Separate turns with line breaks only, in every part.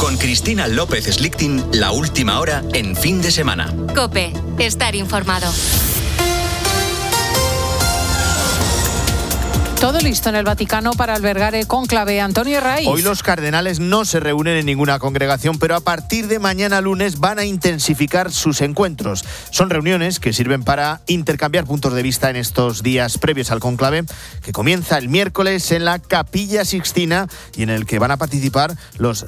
Con Cristina López Slichting, la última hora en Fin de Semana.
COPE. Estar informado.
Todo listo en el Vaticano para albergar el cónclave. Antonio Raiz.
Hoy los cardenales no se reúnen en ninguna congregación, pero a partir de mañana lunes van a intensificar sus encuentros. Son reuniones que sirven para intercambiar puntos de vista en estos días previos al cónclave, que comienza el miércoles en la Capilla Sixtina y en el que van a participar los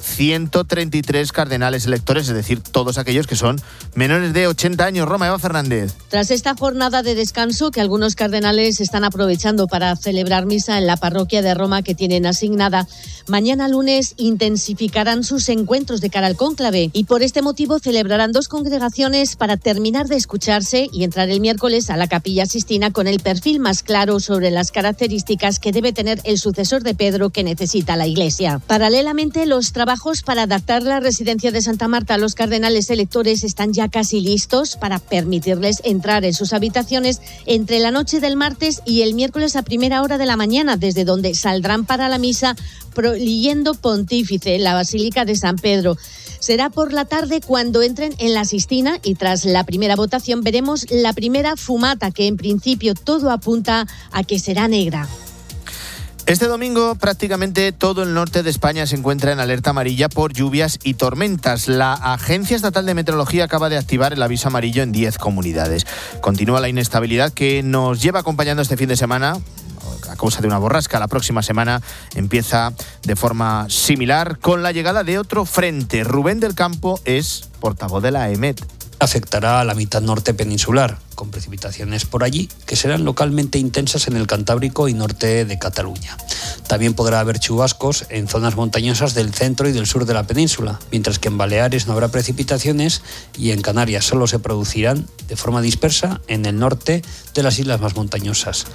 133 cardenales electores, es decir, todos aquellos que son menores de 80 años. Roma, Eva Fernández.
Tras esta jornada de descanso que algunos cardenales están aprovechando para celebrar misa en la parroquia de Roma que tienen asignada, mañana lunes intensificarán sus encuentros de cara al cónclave y por este motivo celebrarán 2 congregaciones para terminar de escucharse y entrar el miércoles a la Capilla Sixtina con el perfil más claro sobre las características que debe tener el sucesor de Pedro que necesita la Iglesia. Paralelamente, los trabajos para adaptar la residencia de Santa Marta a los cardenales electores están ya casi listos para permitirles entrar en sus habitaciones entre la noche del martes y el miércoles a primera hora de la mañana, desde donde saldrán para la misa Prolillendo Pontífice en la Basílica de San Pedro. Será por la tarde cuando entren en la Sixtina y tras la primera votación veremos la primera fumata, que en principio todo apunta a que será negra.
Este domingo prácticamente todo el norte de España se encuentra en alerta amarilla por lluvias y tormentas. La Agencia Estatal de Meteorología acaba de activar el aviso amarillo en 10 comunidades. Continúa la inestabilidad que nos lleva acompañando este fin de semana a causa de una borrasca. La próxima semana empieza de forma similar con la llegada de otro frente. Rubén del Campo es portavoz de la EMET.
Afectará a la mitad norte peninsular, con precipitaciones por allí que serán localmente intensas en el Cantábrico y norte de Cataluña. También podrá haber chubascos en zonas montañosas del centro y del sur de la península, mientras que en Baleares no habrá precipitaciones y en Canarias solo se producirán de forma dispersa en el norte de las islas más montañosas.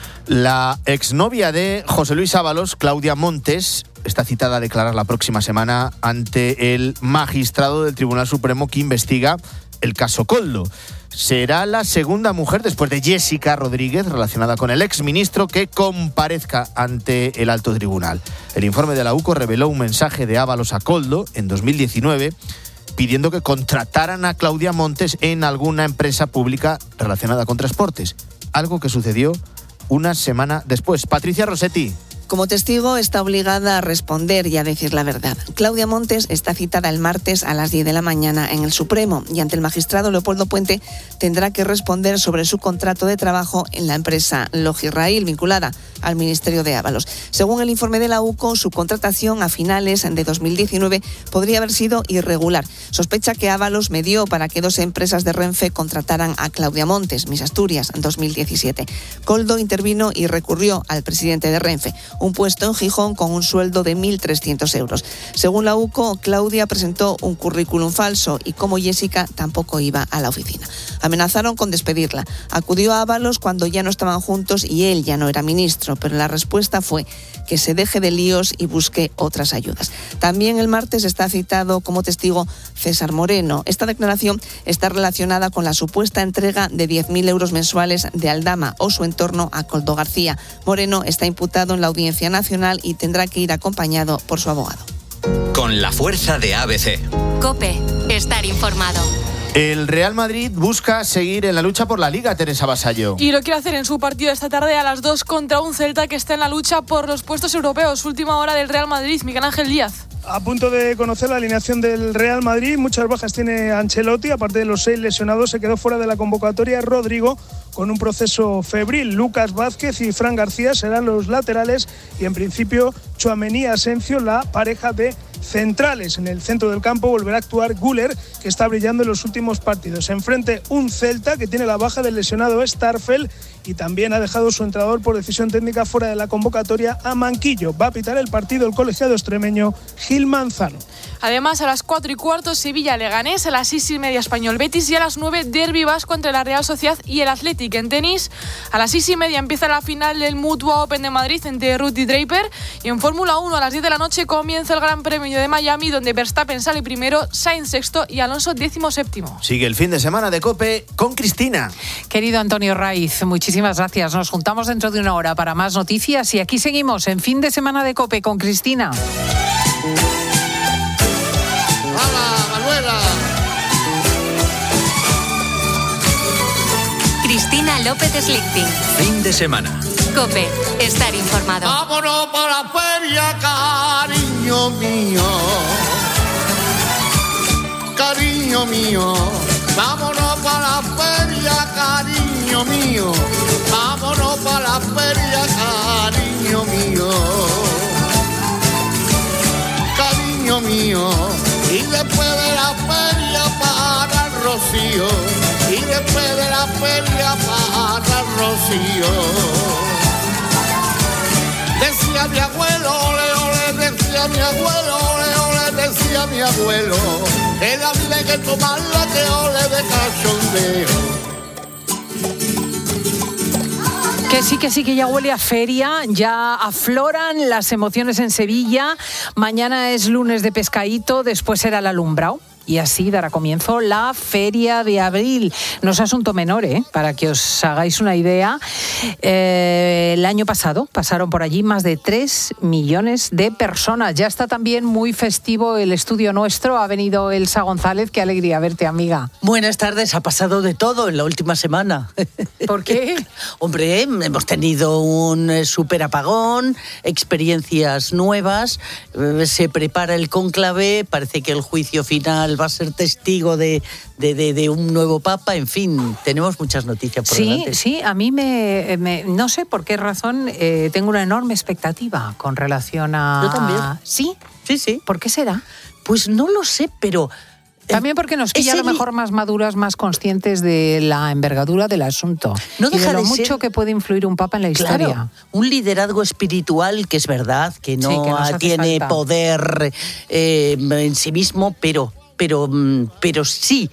La exnovia de José Luis Ábalos, Claudia Montes, está citada a declarar la próxima semana ante el magistrado del Tribunal Supremo que investiga el caso Koldo. Será la segunda mujer, después de Jessica Rodríguez, relacionada con el exministro, que comparezca ante el alto tribunal. El informe de la UCO reveló un mensaje de Ábalos a Koldo en 2019 pidiendo que contrataran a Claudia Montes en alguna empresa pública relacionada con transportes, algo que sucedió una semana después. Patricia Rossetti.
Como testigo está obligada a responder y a decir la verdad. Claudia Montes está citada el martes a las 10 de la mañana en el Supremo y ante el magistrado Leopoldo Puente tendrá que responder sobre su contrato de trabajo en la empresa Logirrail vinculada al Ministerio de Ábalos. Según el informe de la UCO, su contratación a finales de 2019 podría haber sido irregular. Sospecha que Ábalos medió para que 2 empresas de Renfe contrataran a Claudia Montes, Miss Asturias, en 2017. Koldo intervino y recurrió al presidente de Renfe, un puesto en Gijón con un sueldo de 1.300 euros. Según la UCO, Claudia presentó un currículum falso y como Jessica tampoco iba a la oficina. Amenazaron con despedirla. Acudió a Ábalos cuando ya no estaban juntos y él ya no era ministro, pero la respuesta fue que se deje de líos y busque otras ayudas. También el martes está citado como testigo César Moreno. Esta declaración está relacionada con la supuesta entrega de 10.000 euros mensuales de Aldama o su entorno a Koldo García. Moreno está imputado en la Audiencia Nacional y tendrá que ir acompañado por su abogado.
Con la fuerza de ABC.
COPE. Estar informado.
El Real Madrid busca seguir en la lucha por la Liga, Teresa Vasallo.
Y lo quiere hacer en su partido esta tarde a las 2 contra un Celta que está en la lucha por los puestos europeos. Última hora del Real Madrid, Miguel Ángel Díaz.
A punto de conocer la alineación del Real Madrid, muchas bajas tiene Ancelotti, aparte de los 6 lesionados, se quedó fuera de la convocatoria Rodrigo con un proceso febril. Lucas Vázquez y Fran García serán los laterales y en principio Tchouaméni y Asensio la pareja de centrales. En el centro del campo volverá a actuar Güler, que está brillando en los últimos partidos. Enfrente un Celta que tiene la baja del lesionado Starfel y también ha dejado su entrenador por decisión técnica fuera de la convocatoria a Manquillo. Va a pitar el partido el colegiado extremeño Gil Manzano.
Además, a las 4:15 Sevilla-Leganés, a las 6:30 Español-Betis y a las 9 Derbi Vasco entre la Real Sociedad y el Athletic. En tenis, a las 6:30 empieza la final del Mutua Open de Madrid entre Ruth y Draper y en Fórmula 1 a las 10 de la noche comienza el Gran Premio de Miami donde Verstappen sale primero, Sainz sexto y Alonso 17º.
Sigue el fin de semana de COPE con Cristina.
Querido Antonio Raiz, muchísimas gracias. Nos juntamos dentro de una hora para más noticias y aquí seguimos en Fin de Semana de COPE con Cristina.
López Slichting.
Fin de semana.
COPE. Estar informado.
Vámonos para la feria, cariño mío. Cariño mío. Vámonos para la feria, cariño mío. Vámonos para la feria, cariño mío. Cariño mío. Y después de la feria para el Rocío. Y después de la feria para el Rocío. Decía mi abuelo, ole, ole, decía mi abuelo, ole, ole, decía mi abuelo, que la vida hay que tomarla, que ole de cachondeo.
Que sí, que ya huele a feria, ya afloran las emociones en Sevilla. Mañana es lunes de pescadito, después será el alumbrado. Y así dará comienzo la Feria de Abril. No es asunto menor, para que os hagáis una idea. El año pasado pasaron por allí más de 3 millones de personas. Ya está también muy festivo el estudio nuestro. Ha venido Elsa González. Qué alegría verte, amiga.
Buenas tardes. Ha pasado de todo en la última semana.
¿Por qué?
Hombre, hemos tenido un súper apagón, experiencias nuevas. Se prepara el cónclave. Parece que el juicio final va a ser testigo de un nuevo papa. En fin, tenemos muchas noticias por delante.
Sí, a mí no sé por qué razón tengo una enorme expectativa con relación a...
Yo también.
¿Sí?
Sí.
¿Por qué será?
Pues no lo sé, pero...
También porque nos pilla a lo mejor más maduras, más conscientes de la envergadura del asunto.
No
y
deja
de lo
de
mucho
ser,
que puede influir un papa en la historia.
Claro, un liderazgo espiritual que es verdad, que no,
que nos
tiene
falta
poder en sí mismo, pero sí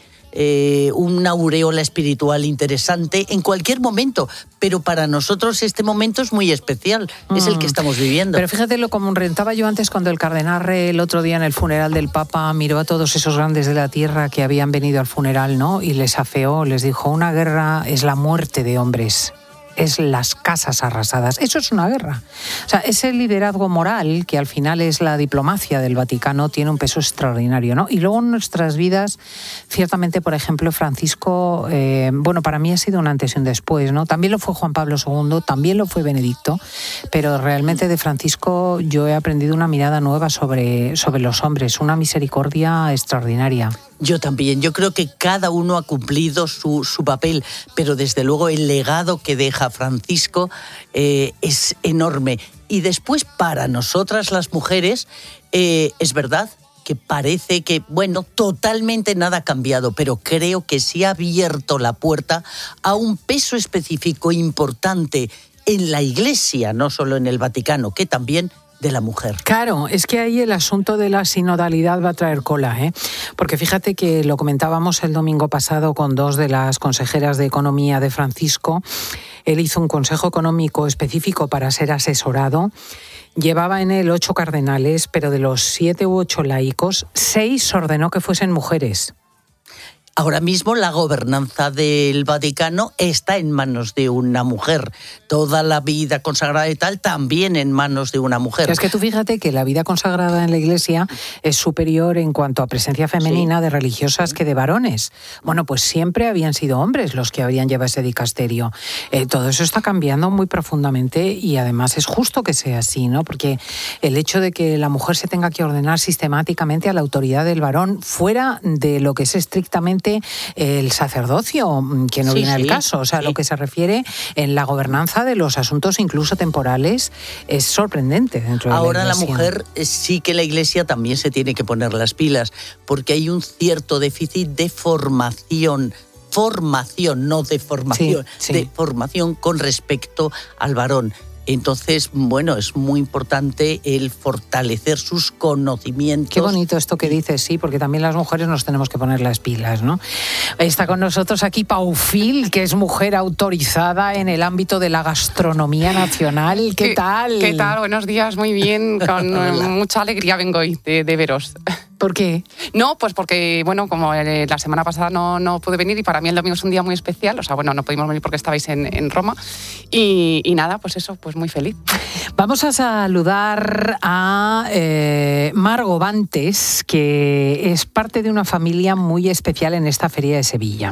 una aureola espiritual interesante en cualquier momento. Pero para nosotros este momento es muy especial, es el que estamos viviendo.
Pero fíjate, lo comentaba yo antes cuando el cardenal el otro día en el funeral del Papa miró a todos esos grandes de la tierra que habían venido al funeral, ¿no? Y les afeó, les dijo, una guerra es la muerte de hombres. Es las casas arrasadas. Eso es una guerra. O sea, ese liderazgo moral, que al final es la diplomacia del Vaticano, tiene un peso extraordinario, ¿no? Y luego en nuestras vidas, ciertamente, por ejemplo, Francisco, para mí ha sido un antes y un después, ¿no? También lo fue Juan Pablo II, también lo fue Benedicto, pero realmente de Francisco yo he aprendido una mirada nueva sobre los hombres, una misericordia extraordinaria.
Yo también, yo creo que cada uno ha cumplido su papel, pero desde luego el legado que deja Francisco es enorme. Y después para nosotras las mujeres, es verdad que parece que, totalmente nada ha cambiado, pero creo que sí ha abierto la puerta a un peso específico importante en la Iglesia, no solo en el Vaticano, que también de la mujer.
Claro, es que ahí el asunto de la sinodalidad va a traer cola, porque fíjate que lo comentábamos el domingo pasado con 2 de las consejeras de Economía de Francisco. Él hizo un consejo económico específico para ser asesorado. Llevaba en él 8 cardenales, pero de los 7 u 8 laicos, 6 ordenó que fuesen mujeres.
Ahora mismo la gobernanza del Vaticano está en manos de una mujer. Toda la vida consagrada y tal también en manos de una mujer.
Es que tú fíjate que la vida consagrada en la Iglesia es superior en cuanto a presencia femenina de religiosas que de varones. Bueno, pues siempre habían sido hombres los que habían llevado ese dicasterio. Todo eso está cambiando muy profundamente y además es justo que sea así, ¿no? Porque el hecho de que la mujer se tenga que ordenar sistemáticamente a la autoridad del varón fuera de lo que es estrictamente el sacerdocio, que no viene al caso, o sea, lo que se refiere en la gobernanza de los asuntos incluso temporales es sorprendente dentro de
ahora
la Iglesia.
La mujer sí que la Iglesia también se tiene que poner las pilas, porque hay un cierto déficit de formación, no de formación, de formación con respecto al varón. Entonces, es muy importante el fortalecer sus conocimientos.
Qué bonito esto que dices, sí, porque también las mujeres nos tenemos que poner las pilas, ¿no? Está con nosotros aquí Pau Fil, que es mujer autorizada en el ámbito de la gastronomía nacional. ¿Qué tal?
¿Qué tal? Buenos días, muy bien. Con mucha alegría vengo hoy de veros.
¿Por qué?
No, pues porque, como la semana pasada no pude venir y para mí el domingo es un día muy especial, no pudimos venir porque estabais en Roma y nada, pues eso, pues muy feliz.
Vamos a saludar a Margo Bantes, que es parte de una familia muy especial en esta feria de Sevilla.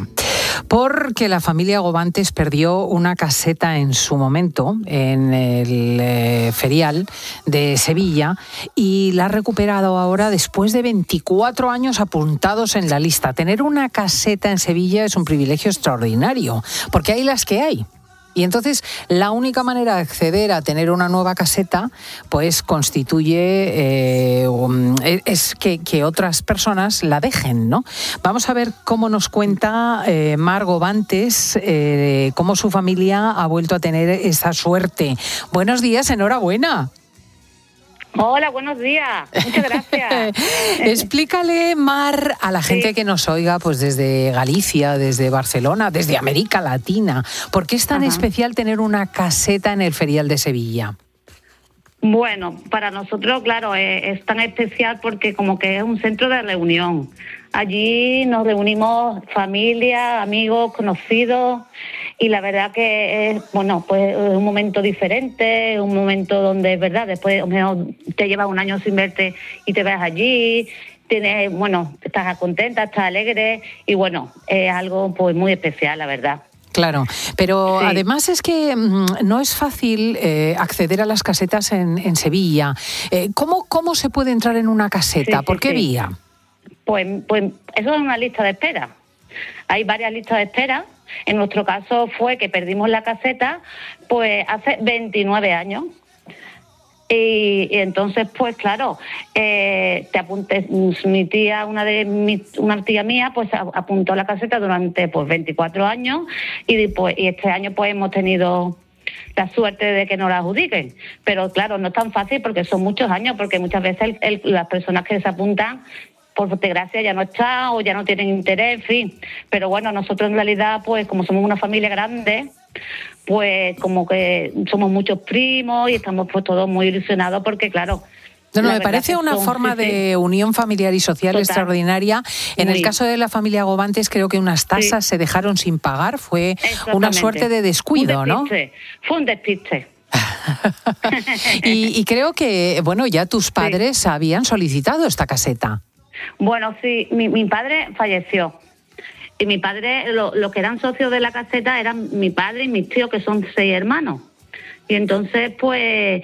porque la familia Gobantes perdió una caseta en su momento en el ferial de Sevilla y la ha recuperado ahora después de 24 años apuntados en la lista. Tener una caseta en Sevilla es un privilegio extraordinario, porque hay las que hay. Y entonces la única manera de acceder a tener una nueva caseta pues constituye es que otras personas la dejen, ¿no? Vamos a ver cómo nos cuenta Mar Gobantes cómo su familia ha vuelto a tener esa suerte. Buenos días, enhorabuena.
Hola, buenos días. Muchas gracias.
Explícale, Mar, a la gente que nos oiga pues desde Galicia, desde Barcelona, desde América Latina, ¿por qué es tan especial tener una caseta en el Ferial de Sevilla?
Bueno, para nosotros, claro, es tan especial porque como que es un centro de reunión. Allí nos reunimos familia, amigos, conocidos, y la verdad que es, bueno, pues un momento diferente, un momento donde es verdad, después te llevas un año sin verte y te ves allí, tienes, bueno, estás contenta, estás alegre, y bueno, es algo pues muy especial, la verdad.
Claro, pero además es que no es fácil acceder a las casetas en Sevilla. ¿Cómo se puede entrar en una caseta? ¿Por qué vía?
Pues eso es una lista de espera. Hay varias listas de espera. En nuestro caso fue que perdimos la caseta pues hace 29 años. Y entonces, pues claro, te apunté, mi tía, una tía mía, pues apuntó la caseta durante pues 24 años y este año pues hemos tenido la suerte de que nos la adjudiquen. Pero claro, no es tan fácil porque son muchos años, porque muchas veces las personas que se apuntan, por desgracia, ya no están o ya no tienen interés, en fin. Pero bueno, nosotros en realidad, pues como somos una familia grande, pues como que somos muchos primos y estamos pues todos muy ilusionados porque, claro...
No, me parece una forma de unión familiar y social extraordinaria. En el caso de la familia Gobantes, creo que unas tasas se dejaron sin pagar. Fue una suerte de descuido, ¿no?
Fue un despiste.
y creo que, bueno, ya tus padres habían solicitado esta caseta.
Bueno, sí, mi padre falleció. Y mi padre, los que eran socios de la caseta eran mi padre y mis tíos, que son 6 hermanos. Y entonces, pues,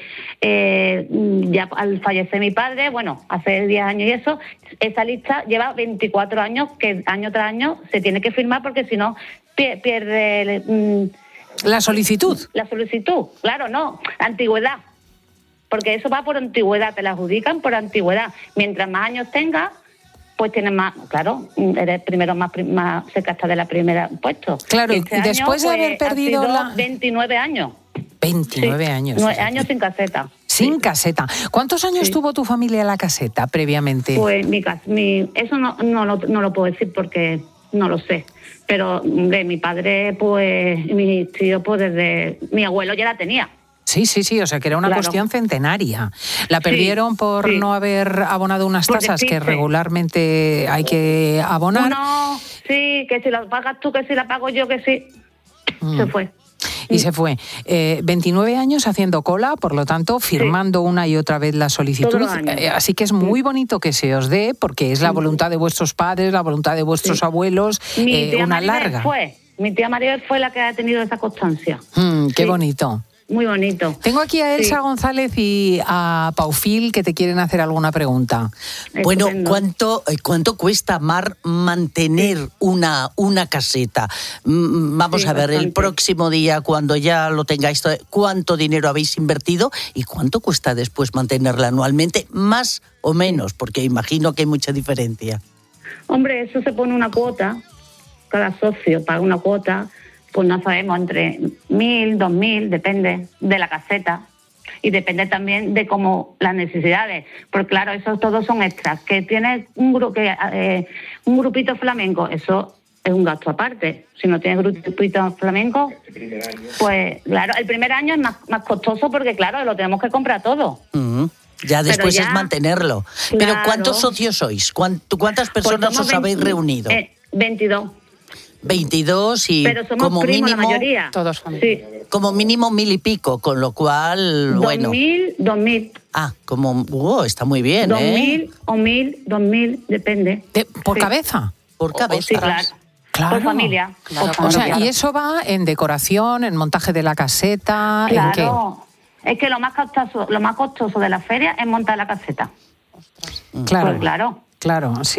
ya al fallecer mi padre, bueno, hace 10 años y eso, esa lista lleva 24 años, que año tras año se tiene que firmar porque si no pierde...
la solicitud.
La solicitud, claro, no, antigüedad. Porque eso va por antigüedad, te la adjudican por antigüedad. Mientras más años tengas, pues tienes más, claro, eres primero más cerca hasta de la primera puesto.
Claro, y después de haber perdido
29 años.
29 años.
9 años sin caseta.
Sin caseta. ¿Cuántos años tuvo tu familia la caseta previamente?
Pues eso no lo puedo decir porque no lo sé. Pero de mi padre, pues, y mis tíos, pues desde... Mi abuelo ya la tenía.
Sí, o sea que era una cuestión centenaria. La perdieron por no haber abonado unas tasas que regularmente hay que abonar.
No, sí, que si la pagas tú, que si la pago yo, que sí. Se fue.
Y se fue. 29 años haciendo cola, por lo tanto, firmando una y otra vez la solicitud. Así que es muy bonito que se os dé, porque es la voluntad de vuestros padres, la voluntad de vuestros abuelos, una larga.
Mi tía Maribel fue la que ha tenido esa constancia.
Qué bonito.
Muy bonito.
Tengo aquí a Elsa González y a Paufil que te quieren hacer alguna pregunta.
Bueno, ¿cuánto cuesta, Mar, mantener una caseta? Vamos a ver, bastante. El próximo día, cuando ya lo tengáis, ¿cuánto dinero habéis invertido y cuánto cuesta después mantenerla anualmente? Más o menos, porque imagino que hay mucha diferencia.
Hombre, eso se pone una cuota, cada socio paga una cuota. Pues no sabemos, entre 1.000, 2.000, depende de la caseta y depende también de cómo las necesidades, porque claro, esos todos son extras. Que tienes un grupito flamenco, eso es un gasto aparte. Si no tienes grupito flamenco, pues claro, el primer año es más costoso porque claro, lo tenemos que comprar todo.
Ya después es mantenerlo. Claro. Pero ¿cuántos socios sois? ¿Cuántas personas pues os habéis reunido?
22.
22 y
pero somos
como
primos,
mínimo
la mayoría.
Todos familia.
Sí.
Como mínimo 1.000 y pico, con lo cual,
2.000.
Ah, como está muy bien,
2.000 o 1.000, 2.000, depende.
¿Por cabeza?
Por cabeza.
Sí, claro.
Claro.
Por familia.
Claro,
por familia.
O sea, y eso va en decoración, en montaje de la caseta, ¿en qué?
Claro. Es que lo más costoso de la feria es montar la caseta.
Claro.
Pues claro.
Claro, sí.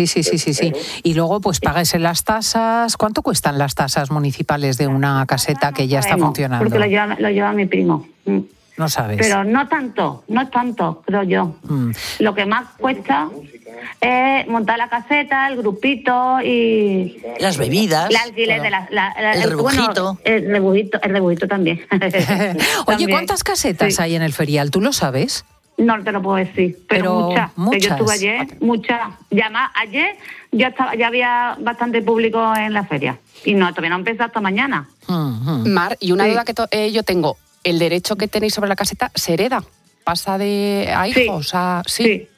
Y luego pues pagáis en las tasas. ¿Cuánto cuestan las tasas municipales de una caseta que ya está funcionando?
Porque lo lleva mi primo.
No sabes.
Pero no es tanto, creo yo. Lo que más cuesta es montar la caseta, el grupito y...
Las bebidas.
El alquiler de
el rebujito.
Bueno, el rebujito también.
Oye, ¿cuántas casetas hay en el ferial? ¿Tú lo sabes?
No te lo puedo decir, pero muchas. Que yo estuve ayer, muchas. Ya más, ayer ya había bastante público en la feria. Y todavía no ha empezado hasta mañana.
Mar, y una duda que yo tengo. ¿El derecho que tenéis sobre la caseta se hereda? ¿Pasa a hijos?
Sí.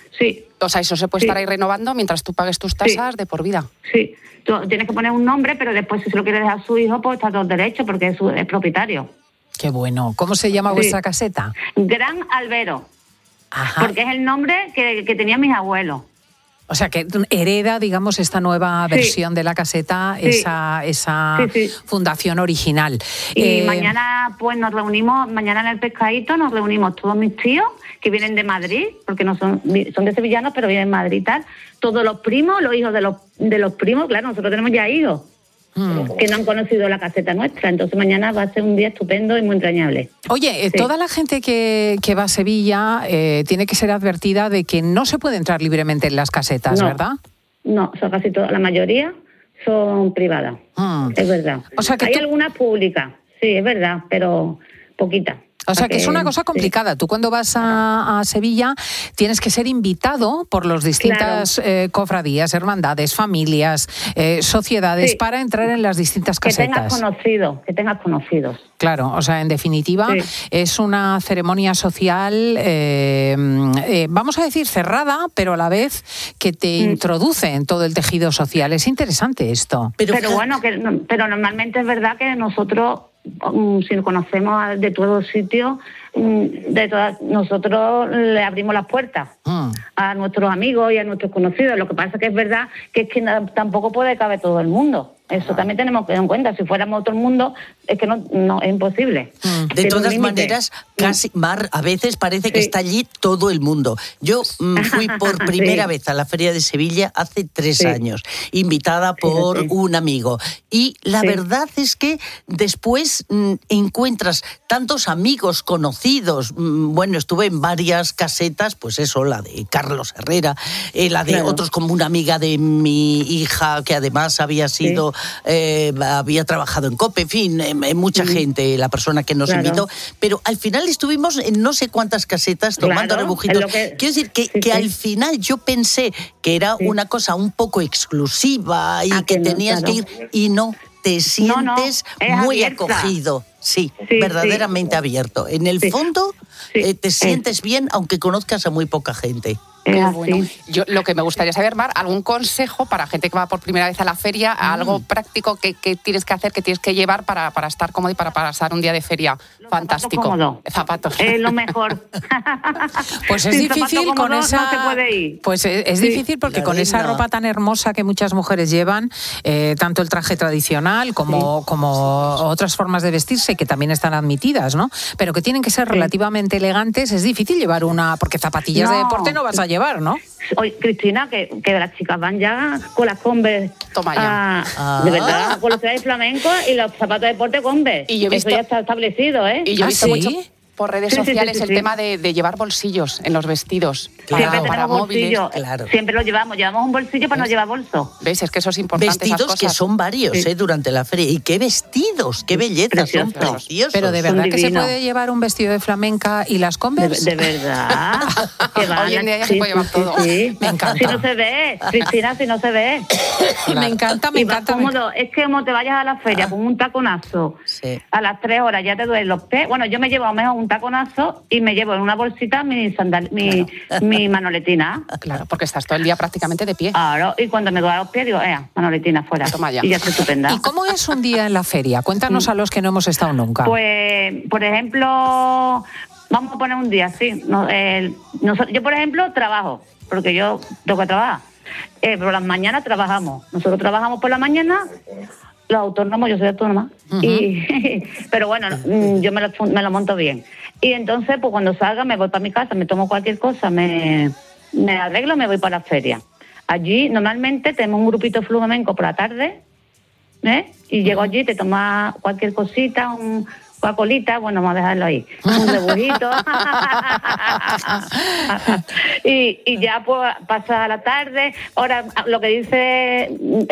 O sea, eso se puede estar ahí renovando mientras tú pagues tus tasas de por vida.
Sí. Tú tienes que poner un nombre, pero después si se lo quiere dejar a su hijo, pues está todo el derecho, porque es propietario.
Qué bueno. ¿Cómo se llama vuestra caseta?
Gran Albero.
Ajá.
Porque es el nombre que tenían mis abuelos.
O sea, que hereda, digamos, esta nueva versión de la caseta, esa fundación original.
Y mañana, pues nos reunimos, mañana en el pescadito nos reunimos todos mis tíos, que vienen de Madrid, porque no son de sevillanos, pero vienen de Madrid y tal. Todos los primos, los hijos de los primos, claro, nosotros tenemos ya hijos. Que no han conocido la caseta nuestra, entonces mañana va a ser un día estupendo y muy entrañable.
Oye, toda la gente que va a Sevilla tiene que ser advertida de que no se puede entrar libremente en las casetas, ¿verdad? No,
son casi todas, la mayoría son privadas, es verdad.
O sea que
hay algunas públicas, sí, es verdad, pero poquitas.
O sea que es una cosa complicada. Sí. Tú cuando vas a Sevilla tienes que ser invitado por las distintas cofradías, hermandades, familias, sociedades para entrar en las distintas casetas.
Que tengas conocidos.
Claro, o sea, en definitiva es una ceremonia social, vamos a decir cerrada, pero a la vez que te introduce en todo el tejido social. Es interesante esto.
Pero bueno, pero normalmente es verdad que nosotros, si nos conocemos de todos sitios, nosotros le abrimos las puertas a nuestros amigos y a nuestros conocidos. Lo que pasa que es verdad que es que tampoco puede caber todo el mundo. Eso también tenemos que tener en cuenta. Si fuéramos todo el mundo, es que no es imposible.
De todas maneras, casi, Mar, a veces parece que está allí todo el mundo. Yo fui por primera vez a la Feria de Sevilla hace 3 años, invitada por un amigo. Y la verdad es que después encuentras tantos amigos conocidos. Bueno, estuve en varias casetas, pues eso, la de Carlos Herrera, la de otros, como una amiga de mi hija, que además había sido... había trabajado en COPE, en fin, mucha gente, la persona que nos invitó, pero al final estuvimos en no sé cuántas casetas tomando rebujitos. Quiero decir que al final yo pensé que era una cosa un poco exclusiva y que tenías que ir, y no, te sientes muy acogido. Sí, verdaderamente abierto. En el fondo te sientes bien, aunque conozcas a muy poca gente.
Qué bueno. Yo lo que me gustaría saber, Mar, algún consejo para gente que va por primera vez a la feria, algo práctico que tienes que hacer, que tienes que llevar para estar cómodo y para pasar un día de feria fantástico. Zapatos.
Es lo mejor.
Pues es difícil con esa.
No se puede ir.
Pues es difícil porque con esa ropa tan hermosa que muchas mujeres llevan, tanto el traje tradicional como otras formas de vestirse que también están admitidas, ¿no? Pero que tienen que ser relativamente elegantes. Es difícil llevar porque zapatillas de deporte no vas a llevar, ¿no?
Oye, Cristina, que las chicas van ya con las Converse.
Toma ya.
De verdad, con los trajes flamencos y los zapatos de deporte Converse.
Y yo he visto,
eso ya está establecido, ¿eh?
Y yo he visto mucho por redes sociales el tema de llevar bolsillos en los vestidos.
Siempre
para móviles.
Claro. Siempre lo llevamos un bolsillo para no llevar bolso.
¿Ves? Es que eso es importante.
Vestidos que son varios durante la feria. Y qué vestidos, qué belleza, son preciosos.
Pero de verdad que se puede llevar un vestido de flamenca y las Converse.
De verdad.
Hoy en día ya se puede llevar todo.
Sí.
Me encanta.
Si no se ve, Cristina, si no se ve.
Me encanta.
Cómodo. Es que como te vayas a la feria con un taconazo, a las 3 horas ya te duelen los pies. Bueno, yo me llevo a lo mejor un taconazo y me llevo en una bolsita mi manoletina.
Claro, porque estás todo el día prácticamente de pie.
Claro, y cuando me duele los pies digo, manoletina fuera.
Toma ya.
Y ya está estupenda.
¿Y cómo es un día en la feria? Cuéntanos a los que no hemos estado nunca.
Pues, por ejemplo, vamos a poner un día, sí. Yo, por ejemplo, trabajo, porque yo tengo que trabajar. Por las mañanas trabajamos. Nosotros trabajamos por la mañana, los autónomos, yo soy autónoma, pero bueno, yo me lo monto bien. Y entonces, pues cuando salga me voy para mi casa, me tomo cualquier cosa, me arreglo, me voy para la feria. Allí normalmente tenemos un grupito flamenco por la tarde, y llego allí, te tomas cualquier cosita, un Coca-Colita, bueno, vamos a dejarlo ahí, un rebujito, y ya pues pasa la tarde. Ahora, lo que dice,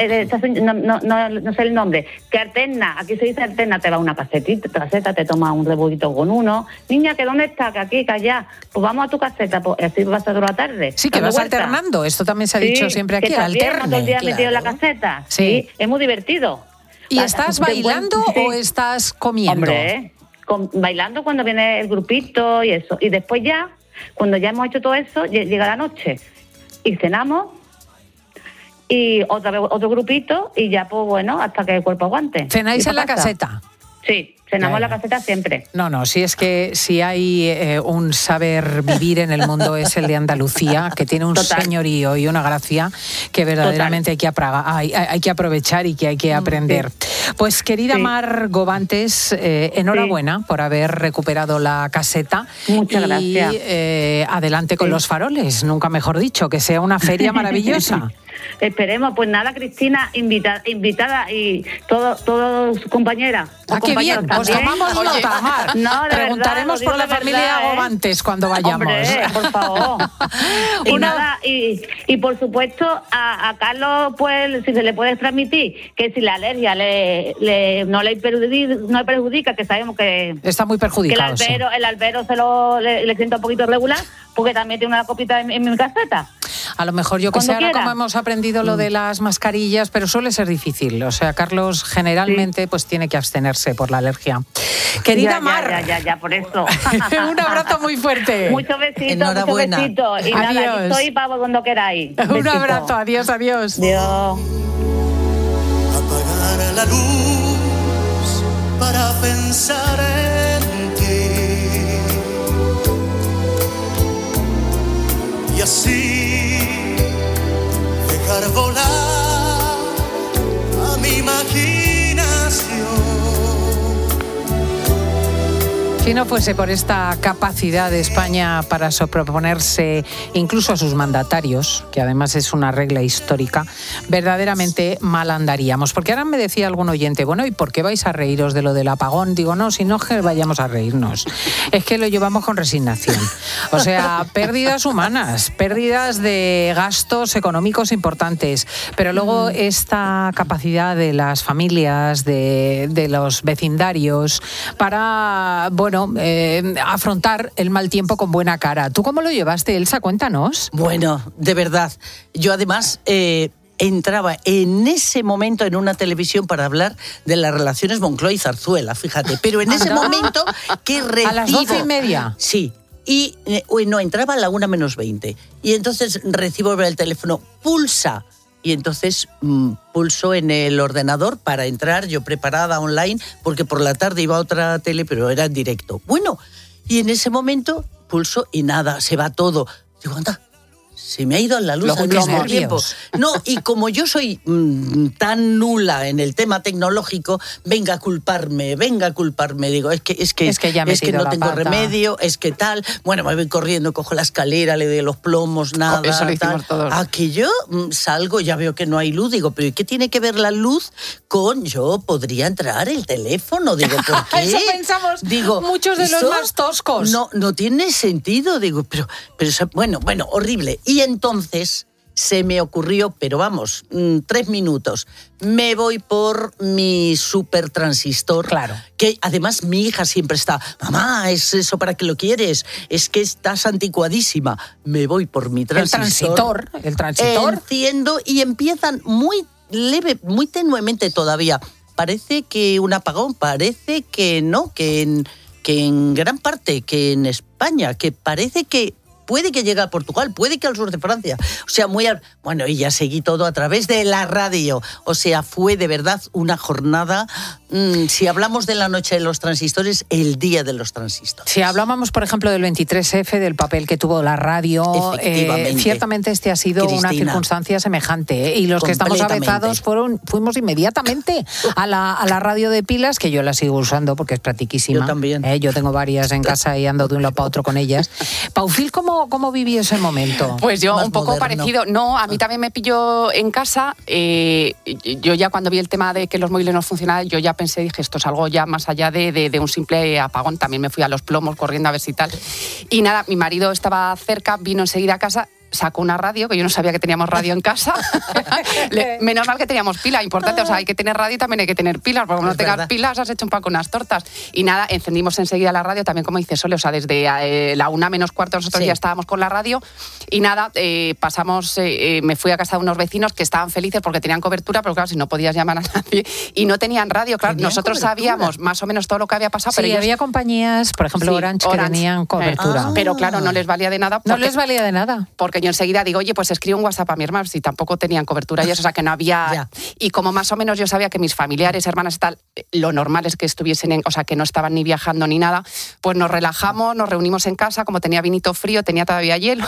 no sé el nombre, que alterna, aquí se dice alterna, te va una caseta, te tomas un rebujito con uno. Niña, ¿que dónde está? Que aquí, que allá. Pues vamos a tu caseta, pues así vas a toda la tarde.
Sí, que vas alternando, esto también se ha dicho siempre aquí, alterne.
Todo el día metido en la caseta, sí, es muy divertido.
¿Y estás bailando o estás comiendo?
Hombre, bailando cuando viene el grupito y eso. Y después ya, cuando ya hemos hecho todo eso, llega la noche y cenamos y otra vez otro grupito y ya, pues bueno, hasta que el cuerpo aguante.
¿Cenáis en la caseta?
Sí. Cenamos en la caseta siempre.
No, si es que si hay un saber vivir en el mundo es el de Andalucía, que tiene un señorío y una gracia que verdaderamente hay que aprovechar y que hay que aprender. Sí. Pues querida Mar Govantes, enhorabuena por haber recuperado la caseta.
Muchas gracias.
Y adelante con los faroles, nunca mejor dicho, que sea una feria maravillosa.
Esperemos, pues nada, Cristina, invitada y todos sus compañeras.
¡Qué bien! Pues tomamos nota, Mar.
No,
preguntaremos
verdad,
por la familia Govantes cuando vayamos.
Hombre, por favor. y por supuesto, a Carlos, pues, si se le puede transmitir que si la alergia no le perjudica, que sabemos que
está muy perjudicado.
Que el albero le sienta un poquito regular, porque también tiene una copita en mi caseta.
A lo mejor yo que sé, ahora como hemos aprendido lo de las mascarillas, pero suele ser difícil. O sea, Carlos generalmente pues tiene que abstenerse por la alergia. Querida Mar.
Ya, por eso.
Un abrazo muy fuerte.
Muchos besitos,
enhorabuena.
muchos besitos. Y
adiós.
Nada, aquí estoy para cuando queráis.
Un abrazo, adiós.
Adiós.
Apagar la luz para pensar en ti. Y así dejar volar a mi imaginación.
Si no fuese por esta capacidad de España para sobreponerse incluso a sus mandatarios, que además es una regla histórica, verdaderamente mal andaríamos. Porque ahora me decía algún oyente, bueno, ¿y por qué vais a reíros de lo del apagón? Digo, no, si no es que vayamos a reírnos, es que lo llevamos con resignación. O sea, pérdidas humanas, pérdidas de gastos económicos importantes, pero luego esta capacidad de las familias, de los vecindarios, para, afrontar el mal tiempo con buena cara. ¿Tú cómo lo llevaste, Elsa? Cuéntanos.
Bueno, de verdad. Yo además entraba en ese momento en una televisión para hablar de las relaciones Moncloa y Zarzuela, fíjate. Pero en ese momento que recibo...
¿A las 12:30?
Sí. Y entraba a la 1:20. Y entonces recibo el teléfono, pulsa. Y entonces pulso en el ordenador para entrar, yo preparada online, porque por la tarde iba a otra tele, pero era en directo. Bueno, y en ese momento pulso y nada, se va todo. Digo, anda, se me ha ido la luz al mismo tiempo. No, y como yo soy tan nula en el tema tecnológico, venga a culparme. Digo, es que no tengo remedio, es que tal. Bueno, me voy corriendo, cojo la escalera, le doy los plomos, nada.
Eso lo hicimos todos.
Aquí yo salgo, ya veo que no hay luz, digo, pero ¿y qué tiene que ver la luz con yo podría entrar el teléfono? Digo, ¿por qué?
Eso pensamos muchos de los más toscos.
No tiene sentido, digo, pero bueno, horrible. Y entonces se me ocurrió, pero vamos, 3 minutos, me voy por mi super transistor.
Claro.
Que además mi hija siempre está, mamá, ¿es eso para qué lo quieres? Es que estás anticuadísima. Me voy por mi transistor.
El transistor.
Enciendo y empiezan muy leve, muy tenuemente todavía. Parece que un apagón, parece que no, que en gran parte, que en España, que parece que puede que llegue a Portugal, puede que al sur de Francia. O sea, bueno, y ya seguí todo a través de la radio. O sea, fue de verdad una jornada. Si hablamos de la noche de los transistores, el día de los transistores.
Si hablábamos, por ejemplo, del 23F, del papel que tuvo la radio, ciertamente este ha sido una circunstancia semejante. Y los que estamos avezados fuimos inmediatamente a la radio de pilas, que yo la sigo usando porque es practiquísima.
Yo también.
Yo tengo varias en casa y ando de un lado para otro con ellas. Paufil, ¿cómo vivió ese momento?
Pues yo
Más
un poco
moderno.
parecido. No, a mí también me pilló en casa. Yo ya cuando vi el tema de que los móviles no funcionaban, yo ya pensé, dije, esto es algo ya más allá de un simple apagón. También me fui a los plomos corriendo a ver si tal. Y nada, mi marido estaba cerca, vino enseguida a casa, sacó una radio, que yo no sabía que teníamos radio en casa. Menos mal que teníamos pila, importante. O sea, hay que tener radio y también hay que tener pilas, porque como no tengas pilas has hecho un pan con unas tortas. Y nada, encendimos enseguida la radio, también como dice Sole, o sea, desde la 1:45 nosotros ya estábamos con la radio. Y nada, pasamos, me fui a casa de unos vecinos que estaban felices porque tenían cobertura, pero claro, si no podías llamar a nadie. Y no tenían radio, claro. Nosotros sabíamos más o menos todo lo que había pasado.
Sí, pero había compañías, por ejemplo, Orange, que tenían cobertura.
Pero claro, no les valía de nada.
No les valía de nada.
Porque yo enseguida digo, oye, pues escribo un WhatsApp a mi hermano, si tampoco tenían cobertura y eso, o sea, que no había... Y como más o menos yo sabía que mis familiares, hermanas y tal, lo normal es que estuviesen, o sea, que no estaban ni viajando ni nada, pues nos relajamos, nos reunimos en casa, como tenía vinito frío, tenía todavía hielo.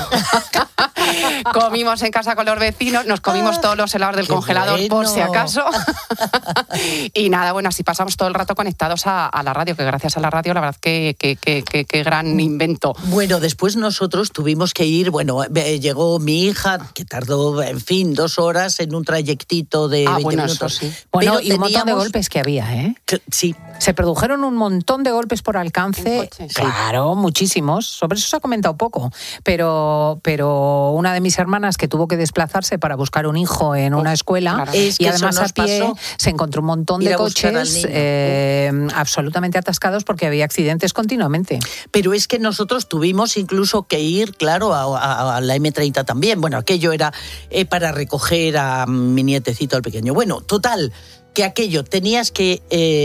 Comimos en casa con los vecinos, nos comimos todos los helados del congelador, por si acaso. Y nada, bueno, así pasamos todo el rato conectados a la radio, que gracias a la radio, la verdad que gran invento.
Bueno, después nosotros tuvimos que ir, llegó mi hija, que tardó, en fin, 2 horas en un trayectito de 20 minutos.
Sí. Bueno, y un montón de golpes que había, ¿eh?
Sí.
Se produjeron un montón de golpes por alcance. Claro, muchísimos. Sobre eso se ha comentado poco. Pero una de mis hermanas que tuvo que desplazarse para buscar un hijo en una escuela, y además a pie se encontró un montón de coches absolutamente atascados porque había accidentes continuamente.
Pero es que nosotros tuvimos incluso que ir, claro, a la M30 también. Bueno, aquello era para recoger a mi nietecito, al pequeño. Bueno, total, que aquello tenías que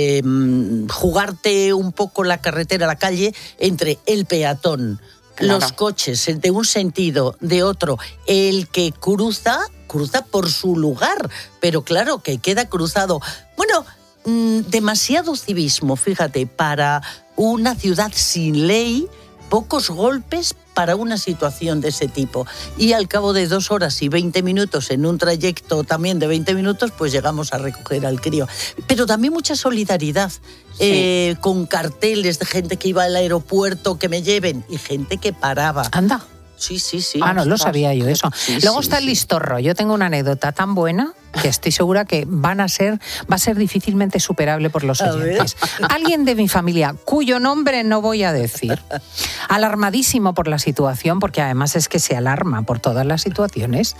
jugarte un poco la carretera, la calle, entre el peatón, los coches de un sentido, de otro, el que cruza por su lugar, pero claro, que queda cruzado. Bueno, demasiado civismo, fíjate, para una ciudad sin ley, pocos golpes para una situación de ese tipo. Y al cabo de 2 horas y 20 minutos, en un trayecto también de 20 minutos, pues llegamos a recoger al crío. Pero también mucha solidaridad, con carteles de gente que iba al aeropuerto, que me lleven, y gente que paraba.
Anda.
Sí.
No lo sabía yo eso. Luego está el listorro. Yo tengo una anécdota tan buena que estoy segura que va a ser difícilmente superable por los oyentes. Alguien de mi familia, cuyo nombre no voy a decir, alarmadísimo por la situación, porque además es que se alarma por todas las situaciones.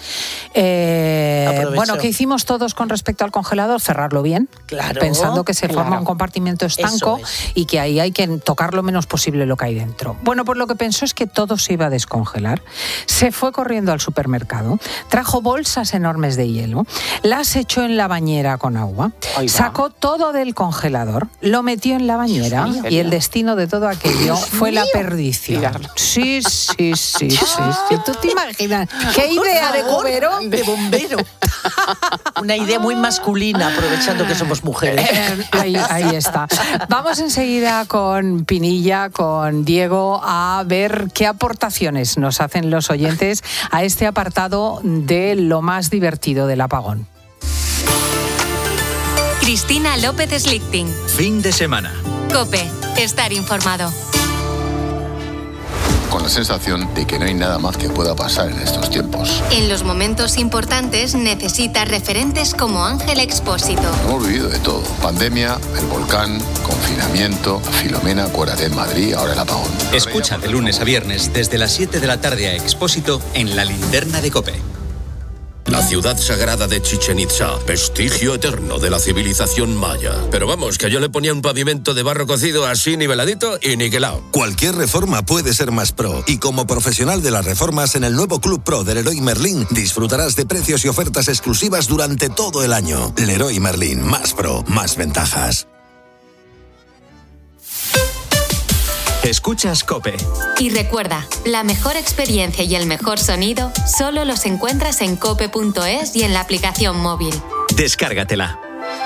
¿Qué hicimos todos con respecto al congelador? Cerrarlo bien, pensando que se forma un compartimento estanco y que ahí hay que tocar lo menos posible lo que hay dentro. Bueno, pues lo que pensó es que todo se iba a descongelar. Se fue corriendo al supermercado, trajo bolsas enormes de hielo, las echó en la bañera con agua, sacó todo del congelador, lo metió en la bañera y el destino de todo aquello fue la perdición. Sí. ¿Tú te imaginas? ¿Qué idea de bombero?
De bombero. Una idea muy masculina, aprovechando que somos mujeres.
Ahí está. Vamos enseguida con Pinilla, con Diego, a ver qué aportaciones nos hacen los oyentes a este apartado de lo más divertido del apagón.
Cristina López Slichting.
Fin de semana.
COPE. Estar informado.
Con la sensación de que no hay nada más que pueda pasar en estos tiempos.
En los momentos importantes necesita referentes como Ángel Expósito.
Hemos vivido de todo. Pandemia, el volcán, confinamiento, Filomena, acuérdate en Madrid, ahora el apagón.
Escucha de lunes a viernes desde las 7 de la tarde a Expósito en La Linterna de COPE.
La ciudad sagrada de Chichén Itzá, vestigio eterno de la civilización maya. Pero vamos, que yo le ponía un pavimento de barro cocido así niveladito y niquelado.
Cualquier reforma puede ser más pro. Y como profesional de las reformas en el nuevo Club Pro del Leroy Merlin, disfrutarás de precios y ofertas exclusivas durante todo el año. Leroy Merlin, más pro, más ventajas.
Escuchas COPE.
Y recuerda, la mejor experiencia y el mejor sonido solo los encuentras en cope.es y en la aplicación móvil.
Descárgatela.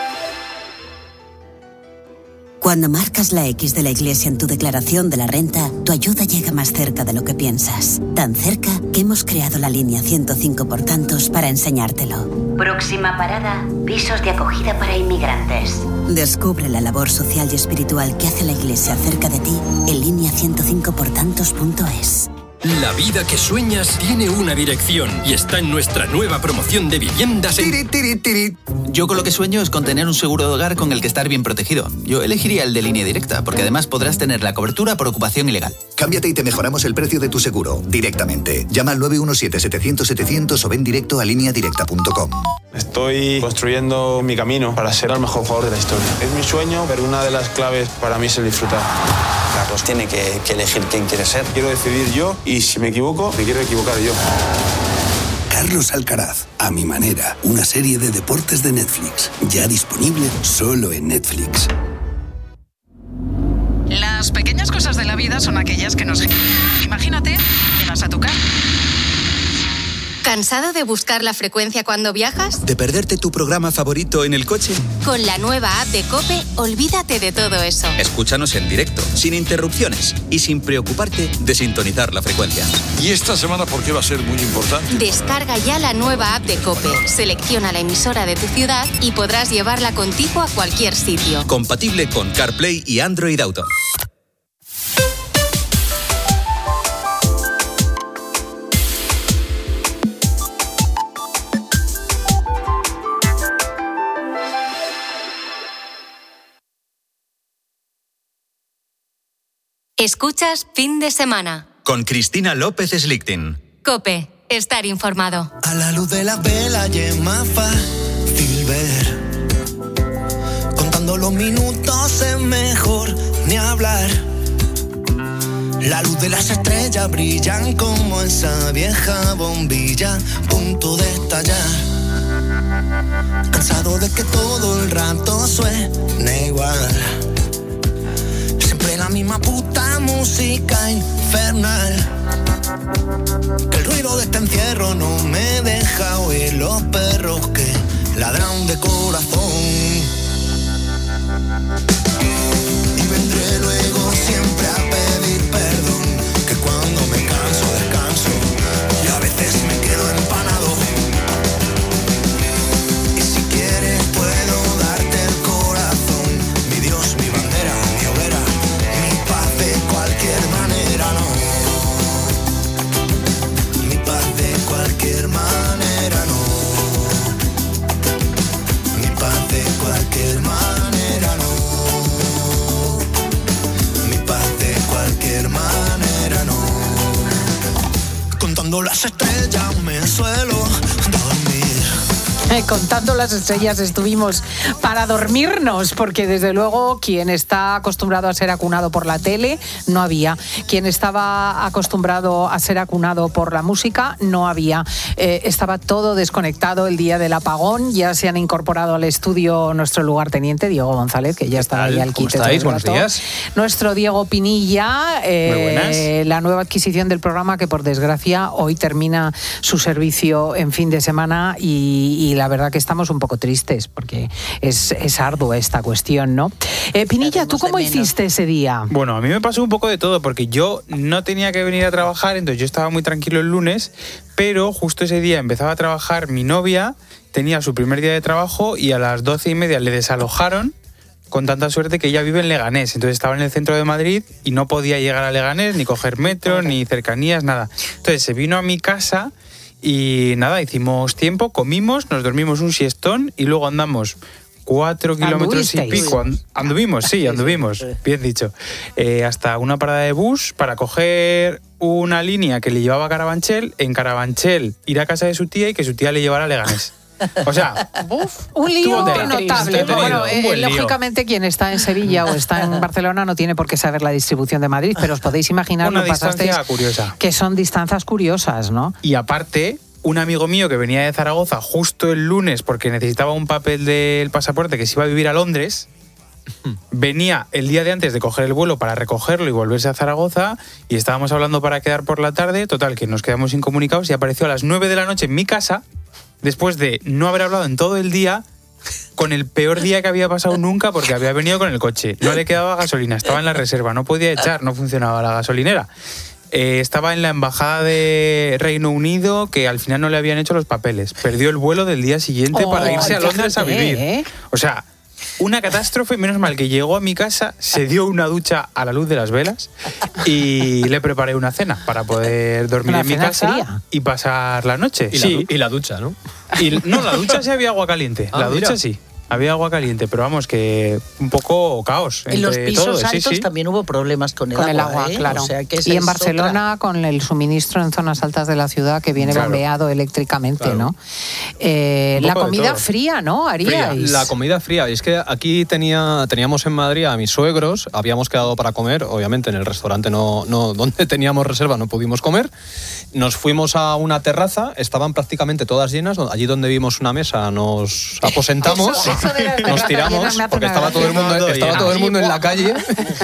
Cuando marcas la X de la Iglesia en tu declaración de la renta, tu ayuda llega más cerca de lo que piensas. Tan cerca que hemos creado la línea 105 por tantos para enseñártelo.
Próxima parada, pisos de acogida para inmigrantes.
Descubre la labor social y espiritual que hace la Iglesia cerca de ti en línea105portantos.es.
La vida que sueñas tiene una dirección y está en nuestra nueva promoción de viviendas en...
Yo con lo que sueño es con tener un seguro de hogar con el que estar bien protegido. Yo elegiría el de Línea Directa, porque además podrás tener la cobertura por ocupación ilegal.
Cámbiate y te mejoramos el precio de tu seguro, directamente. Llama al 917-700-700 o ven directo a lineadirecta.com.
Estoy construyendo mi camino para ser el mejor jugador de la historia. Es mi sueño, pero una de las claves para mí es el disfrutar.
Carlos tiene que elegir quién quiere ser.
Quiero decidir yo y si me equivoco, me quiero equivocar yo.
Carlos Alcaraz, a mi manera, una serie de deportes de Netflix, ya disponible solo en Netflix.
Las pequeñas cosas de la vida son aquellas que nos... Imagínate, llegas a tu casa.
¿Cansado de buscar la frecuencia cuando viajas?
¿De perderte tu programa favorito en el coche?
Con la nueva app de COPE, olvídate de todo eso.
Escúchanos en directo, sin interrupciones y sin preocuparte de sintonizar la frecuencia.
¿Y esta semana por qué va a ser muy importante?
Descarga ya la nueva app de COPE, selecciona la emisora de tu ciudad y podrás llevarla contigo a cualquier sitio.
Compatible con CarPlay y Android Auto.
Escuchas Fin de Semana.
Con Cristina López Slichting.
COPE, estar informado.
A la luz de las velas ya es más fácil ver. Contando los minutos es mejor ni hablar. La luz de las estrellas brillan como esa vieja bombilla, punto de estallar. Cansado de que todo el rato suene igual. Siempre la misma puta música infernal. Que el ruido de este encierro no me deja oír los perros que ladran de corazón. Y vendré luego siempre a pedir perdón, que cuando me canso descanso y a veces me quedo empanado. Y si quieres puedo darte el corazón, mi Dios, mi bandera, mi hoguera, mi paz de cualquier manera, no. Mi paz de cualquier manera, no. Mi paz de cualquier manera, no. Mi paz de cualquier manera, no. Contando las estrellas me suelo dormir.
Contando las estrellas estuvimos para dormirnos, porque desde luego quien está acostumbrado a ser acunado por la tele, no había. Quien estaba acostumbrado a ser acunado por la música, no había. Estaba todo desconectado el día del apagón. Ya se han incorporado al estudio nuestro lugarteniente, Diego González, que ya está ahí al quite.
¿Cómo estáis? Buenos días.
Nuestro Diego Pinilla, la nueva adquisición del programa, que por desgracia hoy termina su servicio en fin de semana, y la verdad que estamos un poco tristes porque es ardua esta cuestión, ¿no? Pinilla, ¿tú cómo hiciste ese día?
Bueno, a mí me pasó un poco de todo, porque yo no tenía que venir a trabajar, entonces yo estaba muy tranquilo el lunes, pero justo ese día empezaba a trabajar mi novia, tenía su primer día de trabajo y a las 12:30 le desalojaron, con tanta suerte que ella vive en Leganés, entonces estaba en el centro de Madrid y no podía llegar a Leganés, ni coger metro, ni cercanías, nada. Entonces se vino a mi casa. Y nada, hicimos tiempo, comimos, nos dormimos un siestón y luego andamos 4 kilómetros y pico. Anduvimos, bien dicho. Hasta una parada de bus para coger una línea que le llevaba a Carabanchel, en Carabanchel ir a casa de su tía y que su tía le llevara a Leganés. O sea,
un lío notable. Bueno, lógicamente quien está en Sevilla o está en Barcelona no tiene por qué saber la distribución de Madrid, pero os podéis imaginar lo pasasteis, curiosa, que son distancias curiosas, ¿no?
Y aparte, un amigo mío que venía de Zaragoza justo el lunes porque necesitaba un papel del pasaporte, que se iba a vivir a Londres, venía el día de antes de coger el vuelo para recogerlo y volverse a Zaragoza, y estábamos hablando para quedar por la tarde, total, que nos quedamos incomunicados, y apareció a las 9 de la noche en mi casa, después de no haber hablado en todo el día, con el peor día que había pasado nunca, porque había venido con el coche, no le quedaba gasolina, estaba en la reserva, no podía echar, no funcionaba la gasolinera. Estaba en la embajada de Reino Unido, que al final no le habían hecho los papeles. Perdió el vuelo del día siguiente para irse a Londres a vivir. O sea, una catástrofe. Menos mal que llegó a mi casa, se dio una ducha a la luz de las velas y le preparé una cena para poder dormir en mi casa fría. Y pasar la noche.
Y la ducha, ¿no?
No, la ducha sí había agua caliente. La ducha sí. Había agua caliente, pero vamos, que un poco caos.
En los pisos altos también hubo problemas con el agua,
claro.
O sea, que
y en Barcelona con el suministro en zonas altas de la ciudad que viene bombeado eléctricamente, ¿no? La comida fría, ¿no? Haríais.
La comida fría. Y es que aquí teníamos en Madrid a mis suegros, habíamos quedado para comer, obviamente en el restaurante no donde teníamos reserva no pudimos comer. Nos fuimos a una terraza, estaban prácticamente todas llenas, allí donde vimos una mesa nos aposentamos. Nos tiramos porque estaba todo el mundo en la calle.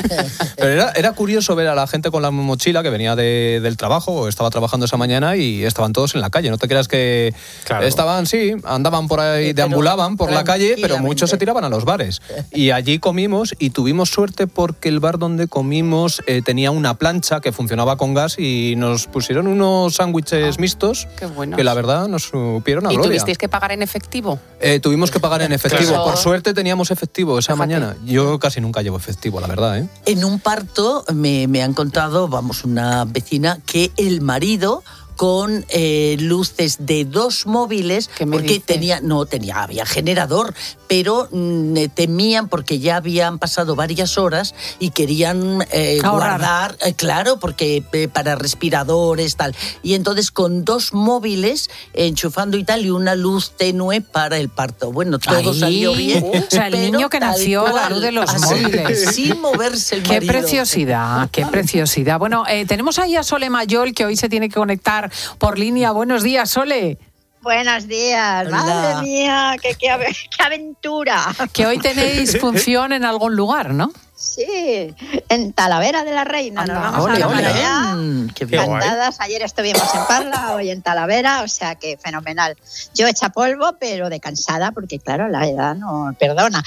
Pero era curioso ver a la gente con la mochila que venía del trabajo, o estaba trabajando esa mañana, y estaban todos en la calle. No te creas que estaban, andaban por ahí, deambulaban por la calle, pero muchos se tiraban a los bares. Y allí comimos, y tuvimos suerte porque el bar donde comimos tenía una plancha que funcionaba con gas, y nos pusieron unos sándwiches mixtos que la verdad nos supieron a gloria.
¿Y tuvisteis que pagar en efectivo?
Tuvimos que pagar en efectivo. Por suerte teníamos efectivo esa mañana. Yo casi nunca llevo efectivo, la verdad, ¿eh?
En un parto me han contado, una vecina, que el marido con luces de 2 móviles, porque había generador, pero temían porque ya habían pasado varias horas y querían guardar, claro, porque para respiradores, tal. Y entonces con 2 móviles enchufando y tal, y una luz tenue para el parto. Bueno, todo salió bien.
O sea, el niño que nació a la luz de los móviles.
Sin moverse el marido.
Qué preciosidad, qué preciosidad. Bueno, tenemos ahí a Sole Mayol, que hoy se tiene que conectar por línea. Buenos días, Sole.
Buenos días. Hola. Madre mía, qué aventura.
Que hoy tenéis función en algún lugar, ¿no?
Sí, en Talavera de la Reina. Nos vamos a para allá. Encantadas. Ayer estuvimos en Parla, hoy en Talavera, o sea que fenomenal. Yo hecha polvo, pero de cansada, porque claro, la edad no perdona.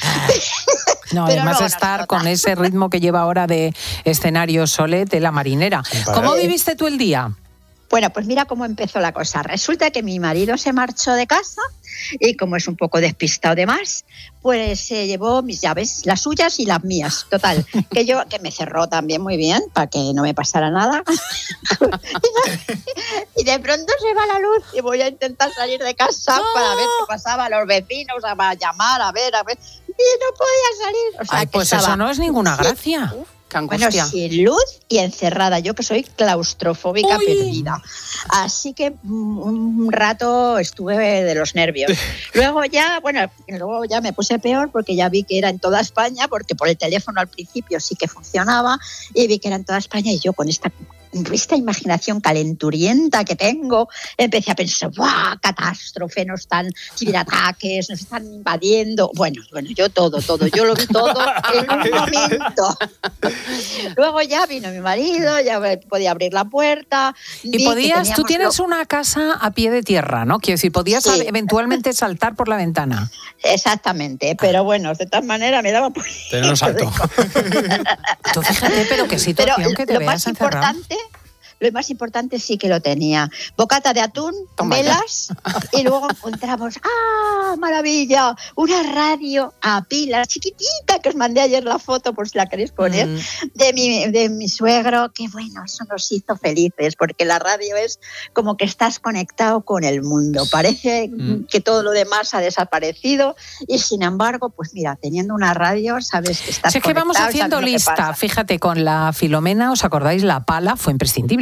No, además estar con ese ritmo que lleva ahora de escenario, Sole, de la marinera. ¿Cómo viviste tú el día?
Bueno, pues mira cómo empezó la cosa. Resulta que mi marido se marchó de casa y como es un poco despistado de más, pues se llevó mis llaves, las suyas y las mías. Total, que me cerró también muy bien para que no me pasara nada. Y de pronto se va la luz y voy a intentar salir de casa para ver qué pasaba, a los vecinos, a llamar, a ver. Y no podía salir. O sea,
pues eso no es ninguna gracia.
Bueno, sin luz y encerrada, yo que soy claustrofóbica perdida. Así que un rato estuve de los nervios. Luego ya me puse peor porque ya vi que era en toda España, porque por el teléfono al principio sí que funcionaba, y vi que era en toda España, y yo con esta imaginación calenturienta que tengo, empecé a pensar, ¡buah, catástrofe! Ciberataques, nos están invadiendo. Bueno, yo yo lo vi todo en un momento. Luego ya vino mi marido, ya podía abrir la puerta.
Y tú tienes una casa a pie de tierra, ¿no? Quiero decir, podías eventualmente saltar por la ventana.
Exactamente, pero bueno, de todas maneras me daba por...
Tener un salto.
Tú fíjate, pero qué situación que te veas encerrado.
Lo más importante sí que lo tenía. Bocata de atún, velas, y luego encontramos, ¡ah, maravilla! Una radio a pilas, chiquitita, que os mandé ayer la foto, por si la queréis poner, de mi suegro, que bueno, eso nos hizo felices, porque la radio es como que estás conectado con el mundo. Parece que todo lo demás ha desaparecido, y sin embargo, pues mira, teniendo una radio, sabes que estás conectado.
Es que vamos haciendo lista. Fíjate, con la Filomena, ¿os acordáis? La pala fue imprescindible.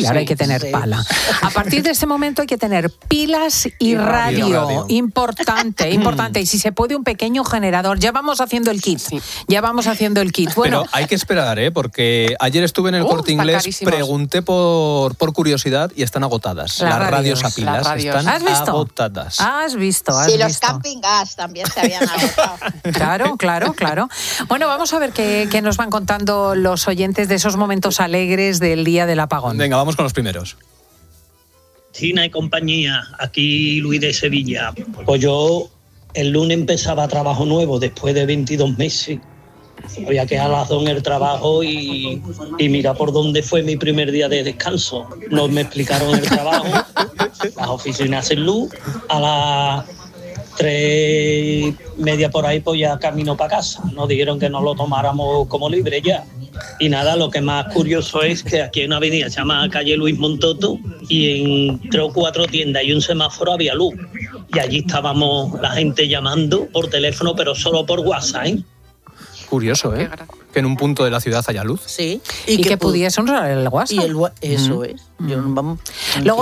ahora hay que tener pala. A partir de ese momento hay que tener pilas y radio. Importante. Y si se puede un pequeño generador. Ya vamos haciendo el kit. Bueno,
pero hay que esperar, porque ayer estuve en el Corte Inglés, pregunté por curiosidad y están agotadas. Las radios a pilas están agotadas.
¿Has visto?
Sí, los camping gas también se habían agotado. Claro. Bueno, vamos a ver qué nos van contando los oyentes de esos momentos alegres del día del apagón.
Venga, vamos con los primeros.
China y compañía, aquí Luis de Sevilla. Pues yo el lunes empezaba trabajo nuevo después de 22 meses. Había que a las 2 en el trabajo y mira por dónde fue mi primer día de descanso. No me explicaron el trabajo, las oficinas sin luz, a las 3:30 por ahí pues ya camino para casa. Nos dijeron que no lo tomáramos como libre ya. Y nada, lo que más curioso es que aquí hay una avenida llamada calle Luis Montoto y en 3 o 4 tiendas y un semáforo había luz. Y allí estábamos la gente llamando por teléfono, pero solo por WhatsApp,
Curioso, que en un punto de la ciudad haya luz.
Sí.
Y que pudiesen usar el WhatsApp.
Eso es.
Luego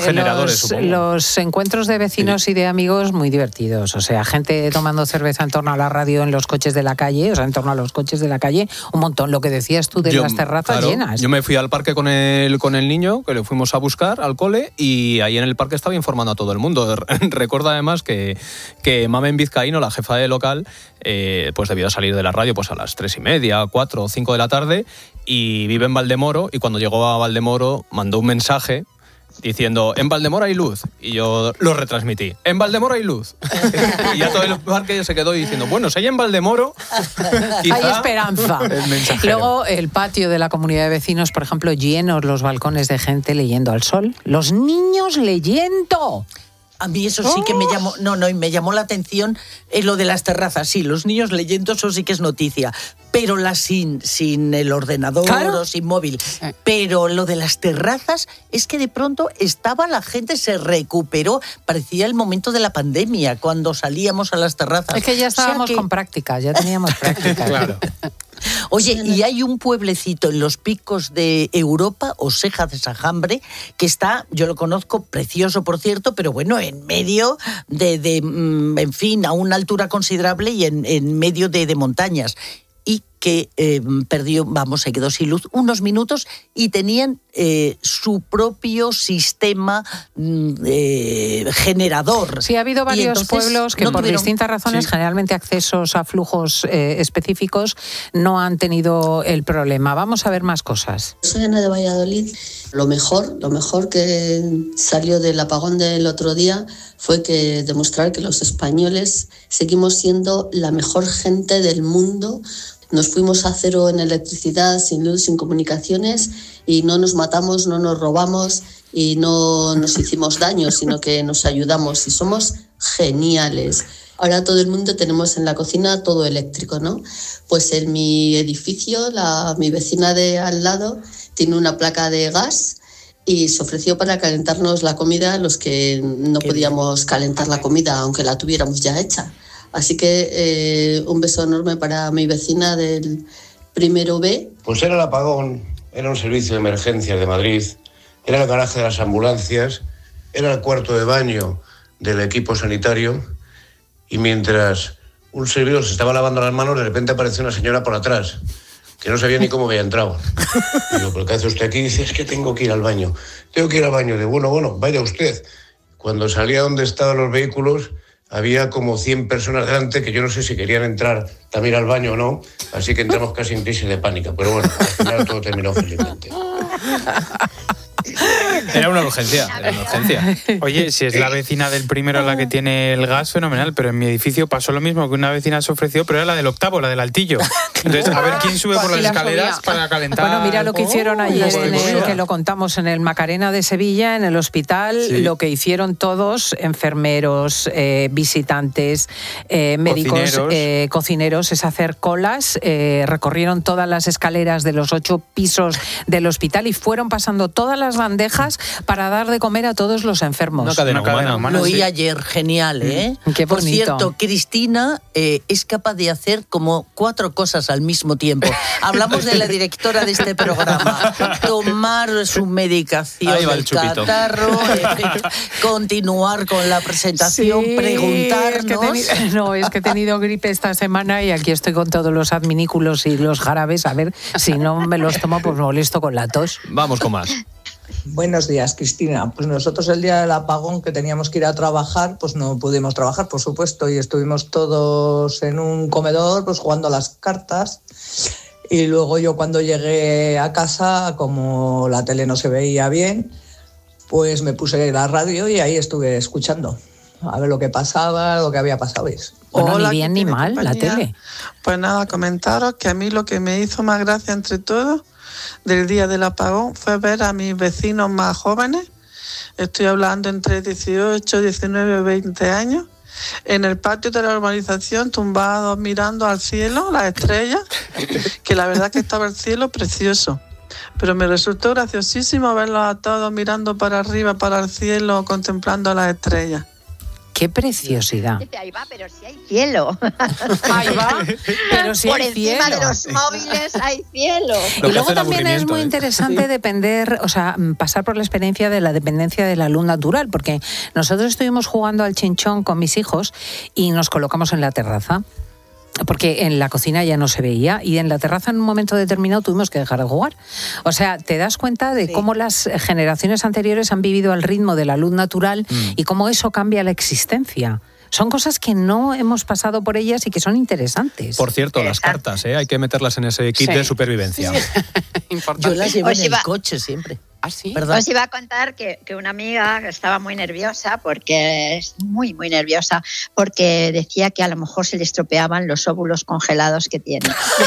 los encuentros de vecinos y de amigos muy divertidos. O sea, gente tomando cerveza en torno a la radio en los coches de la calle, en torno a los coches de la calle, un montón. Lo que decías tú de las terrazas llenas.
Yo me fui al parque con el niño, que le fuimos a buscar al cole, y ahí en el parque estaba informando a todo el mundo. Recuerdo además que Mamen Vizcaíno, la jefa de local, pues debió salir de la radio pues a las 3:30, 4 o 5 de la tarde, y vive en Valdemoro, y cuando llegó a Valdemoro mandó un mensaje diciendo, en Valdemoro hay luz, y yo lo retransmití, en Valdemoro hay luz. Y ya todo el parque se quedó diciendo, bueno, si hay en Valdemoro, quizá
hay esperanza. Luego el patio de la comunidad de vecinos, por ejemplo, llenos los balcones de gente leyendo al sol, los niños leyendo.
A mí eso sí que me llamó, y me llamó la atención lo de las terrazas. Sí, los niños leyendo, eso sí que es noticia. Pero sin el ordenador o sin móvil. Pero lo de las terrazas es que de pronto la gente se recuperó. Parecía el momento de la pandemia, cuando salíamos a las terrazas.
Es que ya estábamos con prácticas, ya teníamos prácticas.
Claro.
Oye, y hay un pueblecito en los picos de Europa, Oseja de Sajambre, que está, yo lo conozco, precioso por cierto, pero bueno, en medio en fin, a una altura considerable y en medio de montañas. Y que se quedó sin luz unos minutos y tenían su propio sistema generador.
Sí, ha habido varios pueblos que por distintas razones, generalmente accesos a flujos específicos, no han tenido el problema. Vamos a ver más cosas.
Soy Ana de Valladolid. Lo mejor que salió del apagón del otro día fue que demostrar que los españoles seguimos siendo la mejor gente del mundo. Nos fuimos a cero en electricidad, sin luz, sin comunicaciones, y no nos matamos, no nos robamos y no nos hicimos daño, sino que nos ayudamos y somos geniales. Ahora todo el mundo tenemos en la cocina todo eléctrico, ¿no? Pues en mi edificio, mi vecina de al lado tiene una placa de gas y se ofreció para calentarnos la comida los que no podíamos calentar la comida, aunque la tuviéramos ya hecha. Así que un beso enorme para mi vecina del primero B.
Pues era el apagón, era un servicio de emergencias de Madrid, era el garaje de las ambulancias, era el cuarto de baño del equipo sanitario, y mientras un servidor se estaba lavando las manos, de repente apareció una señora por atrás, que no sabía ni cómo había entrado. Digo, ¿pero qué hace usted aquí? Dice, es que tengo que ir al baño. Tengo que ir al baño. De bueno, vaya usted. Cuando salía donde estaban los vehículos, había como 100 personas delante que yo no sé si querían entrar también al baño o no, así que entramos casi en crisis de pánico. Pero bueno, al final todo terminó felizmente.
Era una urgencia.
Oye, si es la vecina del primero la que tiene el gas, fenomenal, pero en mi edificio pasó lo mismo, que una vecina se ofreció, pero era la del octavo, la del altillo. Entonces, a ver quién sube por las escaleras para calentar.
Bueno, mira lo que hicieron ayer, que lo contamos en el Macarena de Sevilla, en el hospital, lo que hicieron todos, enfermeros, visitantes, médicos, cocineros, es hacer colas, recorrieron todas las escaleras de los 8 pisos del hospital y fueron pasando todas las bandejas para dar de comer a todos los enfermos.
Una cadena humana.
Lo oí ayer, genial, ¿eh?
Qué
Por
bonito.
cierto, Cristina es capaz de hacer como 4 cosas al mismo tiempo. Hablamos de la directora de este programa. Tomar su medicación del catarro, continuar con la presentación, preguntarnos.
Es que he tenido gripe esta semana y aquí estoy con todos los adminículos y los jarabes. A ver, si no me los tomo, pues me molesto con la tos.
Vamos con más.
Buenos días, Cristina. Pues nosotros el día del apagón que teníamos que ir a trabajar, pues no pudimos trabajar, por supuesto, y estuvimos todos en un comedor pues jugando a las cartas. Y luego yo cuando llegué a casa, como la tele no se veía bien, pues me puse la radio y ahí estuve escuchando a ver lo que pasaba, lo que había pasado.
Bueno,
Hola,
ni bien ni mal, la
compañía.
tele.
Pues nada, comentaros que a mí lo que me hizo más gracia entre todos del día del apagón fue ver a mis vecinos más jóvenes, estoy hablando entre 18, 19, 20 años, en el patio de la urbanización tumbados mirando al cielo, las estrellas, que la verdad que estaba el cielo precioso. Pero me resultó graciosísimo verlos a todos mirando para arriba, para el cielo, contemplando las estrellas.
¡Qué preciosidad!
Ahí va, pero si hay cielo.
Ahí va, pero si
Por
hay
encima
cielo.
de los móviles hay cielo.
Y luego también es muy interesante depender, o sea, pasar por la experiencia de la dependencia de la luz natural, porque nosotros estuvimos jugando al chinchón con mis hijos y nos colocamos en la terraza. Porque en la cocina ya no se veía y en la terraza en un momento determinado tuvimos que dejar de jugar. O sea, te das cuenta de cómo las generaciones anteriores han vivido al ritmo de la luz natural y cómo eso cambia la existencia. Son cosas que no hemos pasado por ellas y que son interesantes.
Por cierto, las cartas, hay que meterlas en ese kit de supervivencia.
Yo las llevo
Os
en el
iba-
coche siempre.
¿Ah, sí?
¿Verdad?
Os iba a contar que una amiga estaba muy nerviosa, porque es muy, muy nerviosa, porque decía que a lo mejor se le estropeaban los óvulos congelados que tiene.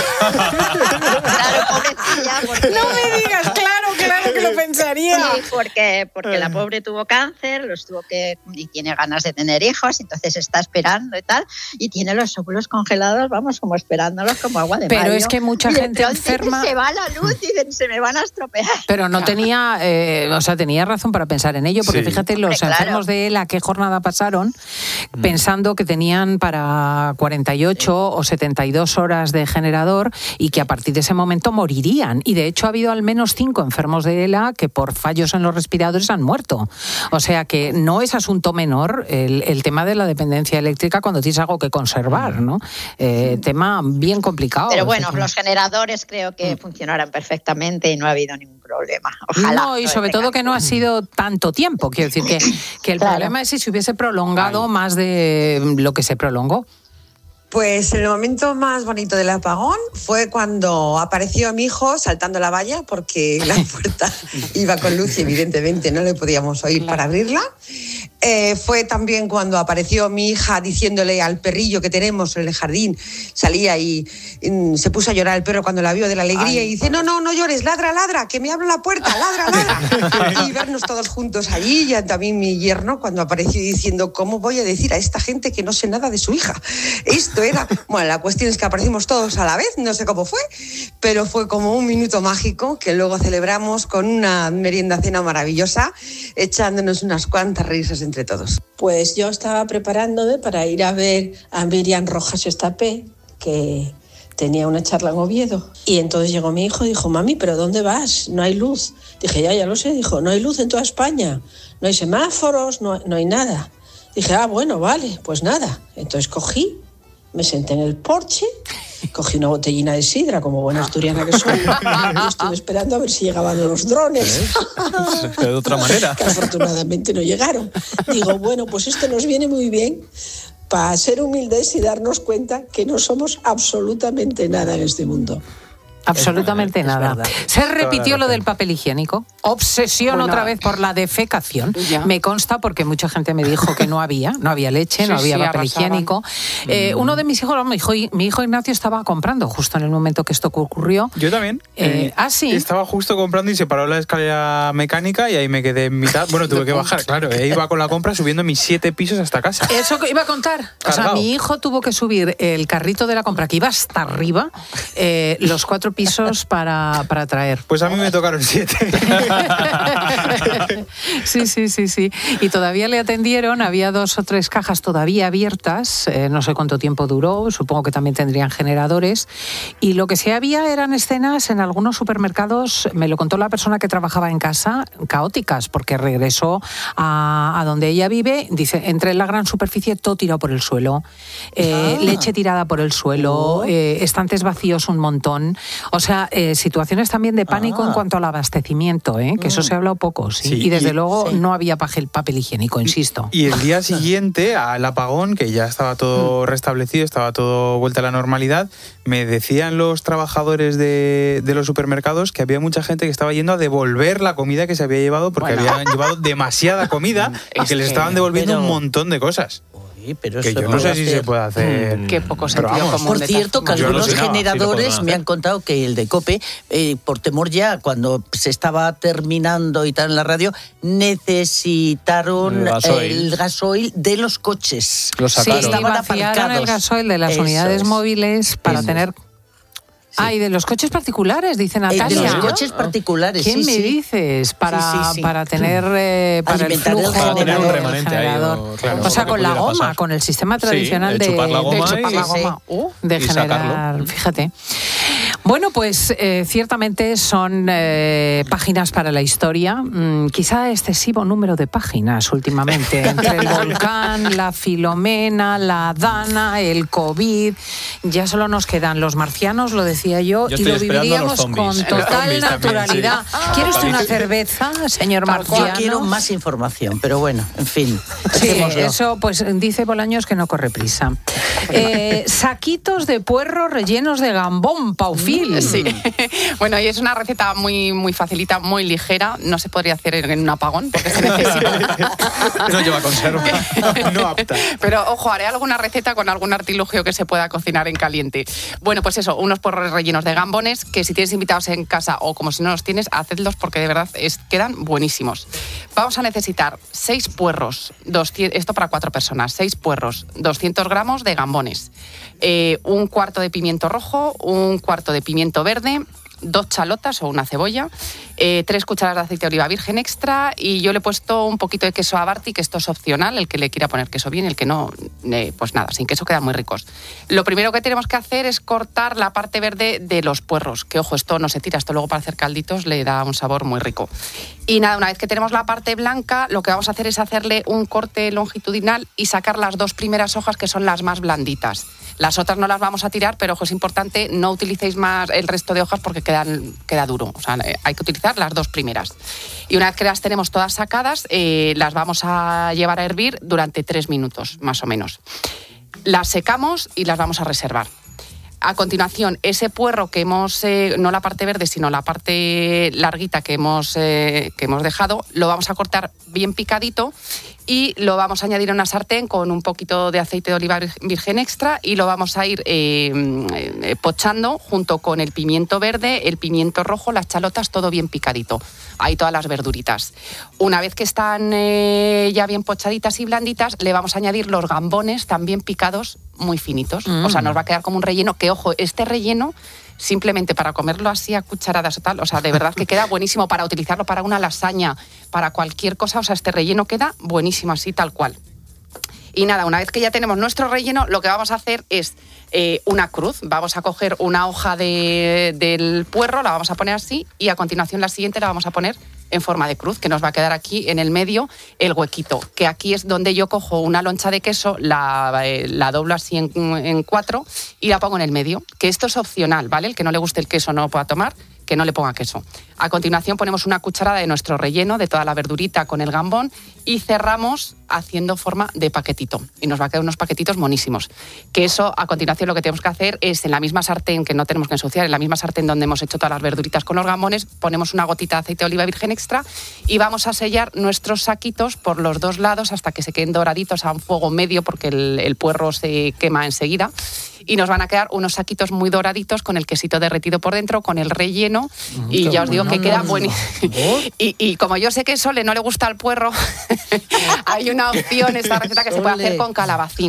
Claro, pobrecilla, porque...
No me digas, claro que lo pensaría.
Sí, porque la pobre tuvo cáncer, y tiene ganas de tener hijos, entonces está esperando y tal, y tiene los óvulos congelados, vamos, como esperándolos como agua de
Pero
mayo.
es que mucha
Y de
gente
pronto
enferma-
Se va la luz y se me van a estropear.
Pero no tenía, tenía razón para pensar en ello, porque
Sí.
fíjate, los
Hombre, claro.
enfermos de ELA, qué jornada pasaron, pensando que tenían para 48 o 72 horas de generador y que a partir de ese momento morirían. Y de hecho ha habido al menos 5 enfermos de ELA que por fallos en los respiradores han muerto. O sea que no es asunto menor el tema de la dependencia eléctrica cuando tienes algo que conservar, ¿no? Tema bien complicado.
Pero
O sea
bueno,
que-
los generadores creo que funcionarán perfectamente y no ha habido ningún problema. Ojalá.
No, y sobre todo que no ha sido tanto tiempo. Quiero decir que el
Claro.
problema es si se hubiese prolongado más de lo que se prolongó.
Pues el momento más bonito del apagón fue cuando apareció mi hijo saltando la valla, porque la puerta iba con luz y evidentemente no le podíamos oír para abrirla. Fue también cuando apareció mi hija diciéndole al perrillo que tenemos en el jardín, salía y se puso a llorar el perro cuando la vio de la alegría y dice, no llores, ladra, que me abra la puerta, ladra. Y vernos todos juntos allí, y también mi yerno cuando apareció diciendo, ¿cómo voy a decir a esta gente que no sé nada de su hija? Esto era, bueno, la cuestión es que aparecimos todos a la vez, no sé cómo fue, pero fue como un minuto mágico que luego celebramos con una merienda cena maravillosa, echándonos unas cuantas risas entre todos.
Pues yo estaba preparándome para ir a ver a Miriam Rojas Estapé, que tenía una charla en Oviedo. Y entonces llegó mi hijo y dijo, mami, ¿pero dónde vas? No hay luz. Dije, ya lo sé. Dijo, no hay luz en toda España. No hay semáforos, no hay nada. Dije, bueno, vale, pues nada. Entonces cogí, me senté en el porche, cogí una botellina de sidra, como buena asturiana que soy, y estuve esperando a ver si llegaban los drones.
De otra manera.
Que afortunadamente no llegaron. Digo, bueno, pues esto nos viene muy bien para ser humildes y darnos cuenta que no somos absolutamente nada en este mundo.
Absolutamente
Es
nada.
verdad.
Se repitió lo del papel higiénico. Obsesión
Bueno,
otra vez por la defecación. Me consta porque mucha gente me dijo que no había leche, no
Sí,
había
sí,
papel
arrasaban.
higiénico. Uno de mis hijos, mi hijo Ignacio estaba comprando justo en el momento que esto ocurrió.
Yo también.
Sí.
Estaba justo comprando y se paró la escalera mecánica y ahí me quedé en mitad. Bueno, tuve que bajar, claro. E iba con la compra subiendo mis 7 pisos hasta casa.
Eso que iba a contar. O sea,
Cargado.
mi hijo tuvo que subir el carrito de la compra que iba hasta arriba, los 4 pisos para traer.
Pues a mí me tocaron 7.
Sí. Y todavía le atendieron, había 2 o 3 cajas todavía abiertas, no sé cuánto tiempo duró, supongo que también tendrían generadores. Y lo que sí había eran escenas en algunos supermercados, me lo contó la persona que trabajaba en casa, caóticas, porque regresó a donde ella vive, dice, entré en la gran superficie, todo tirado por el suelo, leche tirada por el suelo, estantes vacíos un montón. O sea, situaciones también de pánico en cuanto al abastecimiento, que eso se ha hablado poco, ¿sí? Y desde luego no había papel higiénico, insisto.
Y el día siguiente al apagón, que ya estaba todo restablecido, estaba todo vuelta a la normalidad, me decían los trabajadores de los supermercados que había mucha gente que estaba yendo a devolver la comida que se había llevado porque habían llevado demasiada comida y que les estaban devolviendo un montón de cosas.
Pero
que yo no sé si se puede hacer.
Qué poco sentido común.
Por cierto, que algunos generadores me han contado que el de COPE, por temor ya, cuando se estaba terminando y tal en la radio, necesitaron el gasoil de los coches.
Lo sacaron.
Sí, vaciaron el gasoil de las unidades móviles para tener... y de los coches particulares, dice Natalia.
De los coches particulares,
¿Qué me dices? Para tener para el flujo,
para tener un remanente ahí.
Claro, o sea, con la goma, pasar. Con el sistema tradicional de chupar la goma, de generar, fíjate. Bueno, pues ciertamente son páginas para la historia. Quizá excesivo número de páginas últimamente. Entre el volcán, la Filomena, la Dana, el COVID. Ya solo nos quedan los marcianos, lo decía yo y lo viviríamos con total naturalidad.
También, sí.
¿Quiere usted una cerveza, señor marciano?
Quiero más información, pero bueno, en fin.
Sí, eso pues dice Bolaños que no corre prisa. Saquitos de puerro rellenos de gambón, Paufil.
Sí. Bueno, y es una receta muy, muy facilita, muy ligera. No se podría hacer en un apagón porque se necesita.
No lleva conserva. No apta.
Pero ojo, haré alguna receta con algún artilugio que se pueda cocinar en caliente. Bueno, pues eso, unos puerros rellenos de gambones que si tienes invitados en casa o como si no los tienes, hacedlos porque de verdad quedan buenísimos. Vamos a necesitar 6 puerros, esto para 4 personas, 6 puerros, 200 gramos de gambones, un cuarto de pimiento rojo, un cuarto de pimiento verde, 2 chalotas o una cebolla, 3 cucharadas de aceite de oliva virgen extra y yo le he puesto un poquito de queso Abarti, que esto es opcional, el que le quiera poner queso bien, el que no, pues nada, sin queso quedan muy ricos. Lo primero que tenemos que hacer es cortar la parte verde de los puerros, que ojo, esto no se tira, esto luego para hacer calditos le da un sabor muy rico. Y nada, una vez que tenemos la parte blanca, lo que vamos a hacer es hacerle un corte longitudinal y sacar las 2 primeras hojas que son las más blanditas. Las otras no las vamos a tirar, pero ojo, es importante, no utilicéis más el resto de hojas porque queda duro. O sea, hay que utilizar las 2 primeras. Y una vez que las tenemos todas sacadas, las vamos a llevar a hervir durante 3 minutos, más o menos. Las secamos y las vamos a reservar. A continuación, ese puerro que hemos, no la parte verde, sino la parte larguita que hemos dejado, lo vamos a cortar bien picadito y lo vamos a añadir a una sartén con un poquito de aceite de oliva virgen extra y lo vamos a ir pochando junto con el pimiento verde, el pimiento rojo, las chalotas, todo bien picadito. Ahí todas las verduritas. Una vez que están ya bien pochaditas y blanditas, le vamos a añadir los gambones también picados muy finitos. O sea, nos va a quedar como un relleno que, ojo, este relleno simplemente para comerlo así a cucharadas o tal, o sea, de verdad que queda buenísimo para utilizarlo para una lasaña, para cualquier cosa, o sea, este relleno queda buenísimo así, tal cual. Y nada, una vez que ya tenemos nuestro relleno, lo que vamos a hacer es una cruz. Vamos a coger una hoja del puerro, la vamos a poner así y a continuación la siguiente la vamos a poner en forma de cruz, que nos va a quedar aquí en el medio el huequito, que aquí es donde yo cojo una loncha de queso, la doblo así en 4 y la pongo en el medio, que esto es opcional, ¿vale? El que no le guste el queso no lo pueda tomar, que no le ponga queso. A continuación ponemos una cucharada de nuestro relleno, de toda la verdurita con el gambón y cerramos haciendo forma de paquetito. Y nos va a quedar unos paquetitos monísimos. Que eso, a continuación, lo que tenemos que hacer es en la misma sartén, que no tenemos que ensuciar, en la misma sartén donde hemos hecho todas las verduritas con los gambones, ponemos una gotita de aceite de oliva virgen extra y vamos a sellar nuestros saquitos por los 2 lados hasta que se queden doraditos a un fuego medio porque el puerro se quema enseguida. Y nos van a quedar unos saquitos muy doraditos con el quesito derretido por dentro, con el relleno. Y ya os digo que queda buenísimo. Y como yo sé que Sole no le gusta el puerro, hay una opción, esta receta que se puede hacer con calabacín.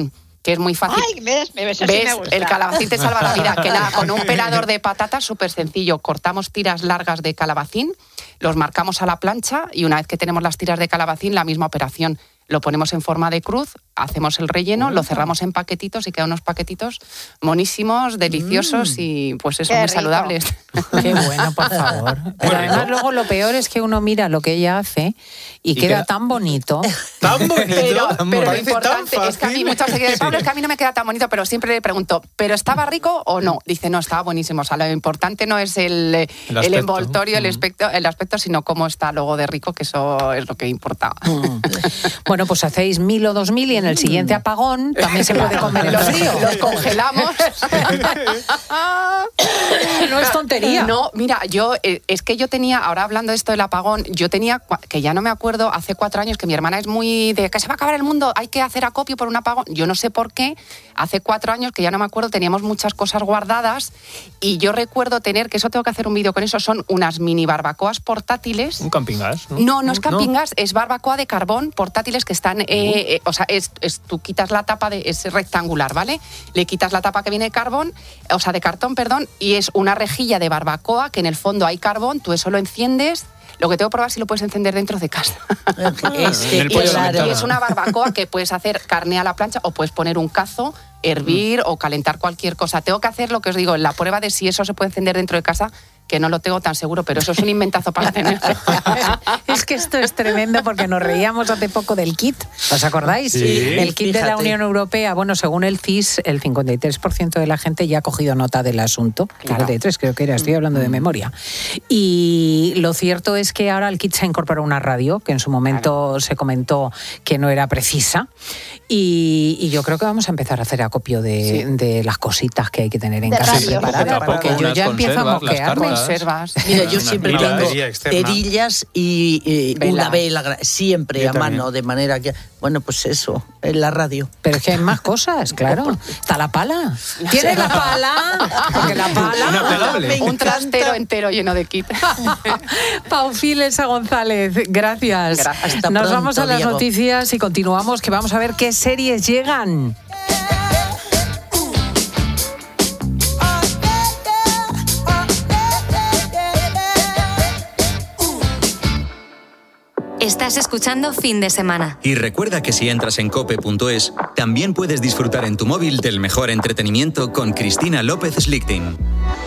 que es muy fácil.
Ay, ¿ves? Eso sí
¿Ves?
me gusta.
El calabacín te salva la vida. Que nada, con un pelador de patatas súper sencillo. Cortamos tiras largas de calabacín, los marcamos a la plancha y una vez que tenemos las tiras de calabacín, la misma operación. Lo ponemos en forma de cruz, hacemos el relleno, lo cerramos en paquetitos y quedan unos paquetitos monísimos, deliciosos y pues eso, muy saludables.
Qué bueno, por favor. Pero además luego lo peor es que uno mira lo que ella hace y queda tan bonito.
Tan bonito.
Pero lo importante es que a mí muchas veces dicen, Pablo, es que a mí no me queda tan bonito, pero siempre le pregunto, ¿pero estaba rico o no? Dice, no, estaba buenísimo. O sea, lo importante no es el envoltorio, el aspecto, sino cómo está luego de rico, que eso es lo que importa.
Bueno, pues hacéis 1000 o 2000 y en el siguiente apagón también se puede comer el frío.
Los congelamos.
No es tontería.
No, mira, es que yo tenía, ahora hablando de esto del apagón, yo tenía, que ya no me acuerdo, hace 4 años, que mi hermana es muy de que se va a acabar el mundo, hay que hacer acopio por un apagón. Yo no sé por qué, hace 4 años, que ya no me acuerdo, teníamos muchas cosas guardadas y yo recuerdo tener, que eso tengo que hacer un vídeo con eso, son unas mini barbacoas portátiles.
¿Un camping gas?
No es camping gas, es barbacoa de carbón portátiles que están, o sea, tú quitas la tapa, es rectangular, ¿vale? Le quitas la tapa que viene de carbón, o sea, de cartón, perdón, y es una rejilla de barbacoa que en el fondo hay carbón, tú eso lo enciendes. Lo que tengo que probar si lo puedes encender dentro de casa. Es una barbacoa que puedes hacer carne a la plancha o puedes poner un cazo, hervir o calentar cualquier cosa. Tengo que hacer lo que os digo, la prueba de si eso se puede encender dentro de casa, que no lo tengo tan seguro, pero eso es un inventazo para tener.
Es que esto es tremendo porque nos reíamos hace poco del kit, ¿os acordáis?
Sí.
El kit de la Unión Europea, bueno, según el CIS, el 53% de la gente ya ha cogido nota del asunto. Claro. 53 creo que era, estoy hablando de memoria. Y lo cierto es que ahora el kit se ha incorporado una radio, que en su momento se comentó que no era precisa, y yo creo que vamos a empezar a hacer acopio de las cositas que hay que tener en casa preparadas, porque yo ya empiezo a mosquearme.
Mira, yo siempre tengo cerillas y una vela, siempre
yo
a mano, de manera que, bueno, pues eso, en la radio.
Pero es que hay más cosas, claro. Está la pala. ¿Tienes la pala? Porque la pala...
Un trastero entero lleno de kit.
Paufilesa González, gracias.
Hasta
Nos
pronto,
vamos a las
Diego.
noticias y continuamos, que vamos a ver qué series llegan.
Estás escuchando Fin de Semana.
Y recuerda que si entras en cope.es, también puedes disfrutar en tu móvil del mejor entretenimiento con Cristina López Slichting.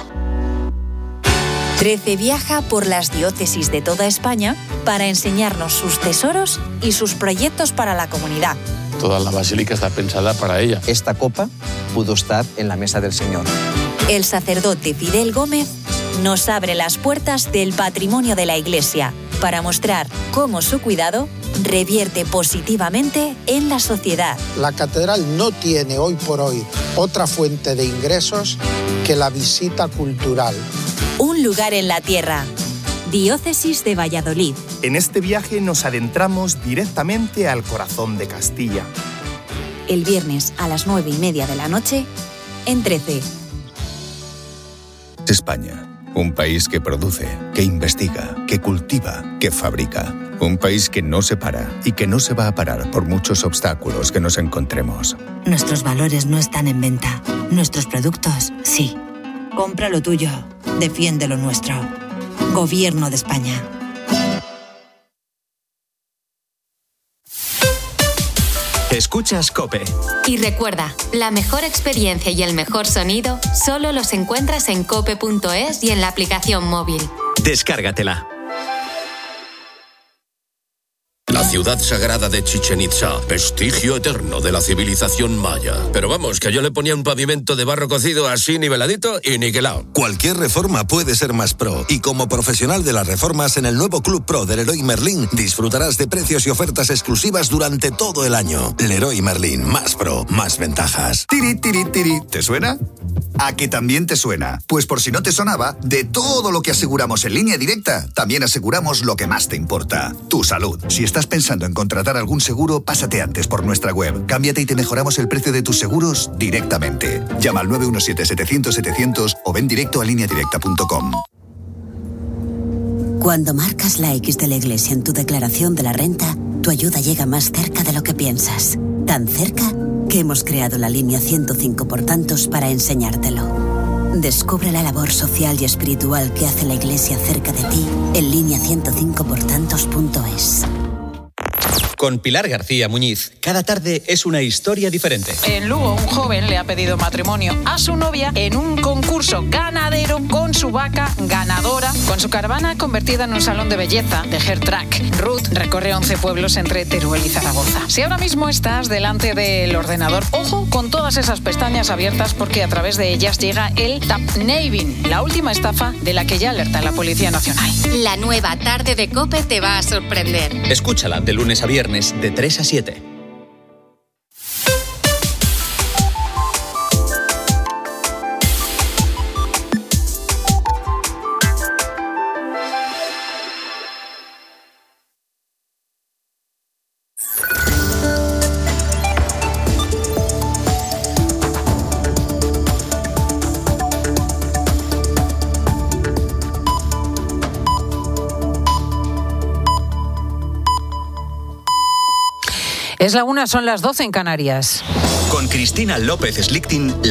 13 viaja por las diócesis de toda España para enseñarnos sus tesoros y sus proyectos para la comunidad.
Toda la basílica está pensada para ella.
Esta copa pudo estar en la mesa del Señor.
El sacerdote Fidel Gómez nos abre las puertas del patrimonio de la Iglesia para mostrar cómo su cuidado revierte positivamente en la sociedad.
La catedral no tiene hoy por hoy otra fuente de ingresos que la visita cultural.
Un lugar en la tierra. Diócesis de Valladolid.
En este viaje nos adentramos directamente al corazón de Castilla.
El viernes a las 9:30 de la noche en 13.
España. Un país que produce, que investiga, que cultiva, que fabrica. Un país que no se para y que no se va a parar por muchos obstáculos que nos encontremos.
Nuestros valores no están en venta. Nuestros productos, sí. Compra lo tuyo. Defiende lo nuestro. Gobierno de España.
Escuchas COPE.
Y recuerda, la mejor experiencia y el mejor sonido solo los encuentras en cope.es y en la aplicación móvil.
Descárgatela.
La ciudad sagrada de Chichén Itzá, vestigio eterno de la civilización maya. Pero vamos, que yo le ponía un pavimento de barro cocido así niveladito y niquelado.
Cualquier reforma puede ser más pro. Y como profesional de las reformas en el nuevo Club Pro del Leroy Merlin, disfrutarás de precios y ofertas exclusivas durante todo el año. Leroy Merlin, más pro, más ventajas.
Tiri, tiri, tiri. ¿Te suena? ¿A que también te suena? Pues por si no te sonaba, de todo lo que aseguramos en Línea Directa, también aseguramos lo que más te importa, tu salud. Si estás pensando en contratar algún seguro, pásate antes por nuestra web. Cámbiate y te mejoramos el precio de tus seguros directamente. Llama al 917-700-700 o ven directo a lineadirecta.com.
Cuando marcas la X de la Iglesia en tu declaración de la renta, tu ayuda llega más cerca de lo que piensas. Tan cerca
que hemos creado la línea 105 por tantos para enseñártelo. Descubre la labor social y espiritual que hace la Iglesia cerca de ti en línea105portantos.es.
Con Pilar García Muñiz, cada tarde es una historia diferente.
En Lugo, un joven le ha pedido matrimonio a su novia en un concurso ganadero con su vaca ganadora, con su caravana convertida en un salón de belleza de hair track. Ruth recorre 11 pueblos entre Teruel y Zaragoza. Si ahora mismo estás delante del ordenador, ojo con todas esas pestañas abiertas porque a través de ellas llega el tapnaving, la última estafa de la que ya alerta la Policía Nacional.
La nueva tarde de COPE te va a sorprender.
Escúchala de lunes a viernes de 3 a 7.
Es la 1, son las 12 en Canarias.
Con Cristina López Slichting.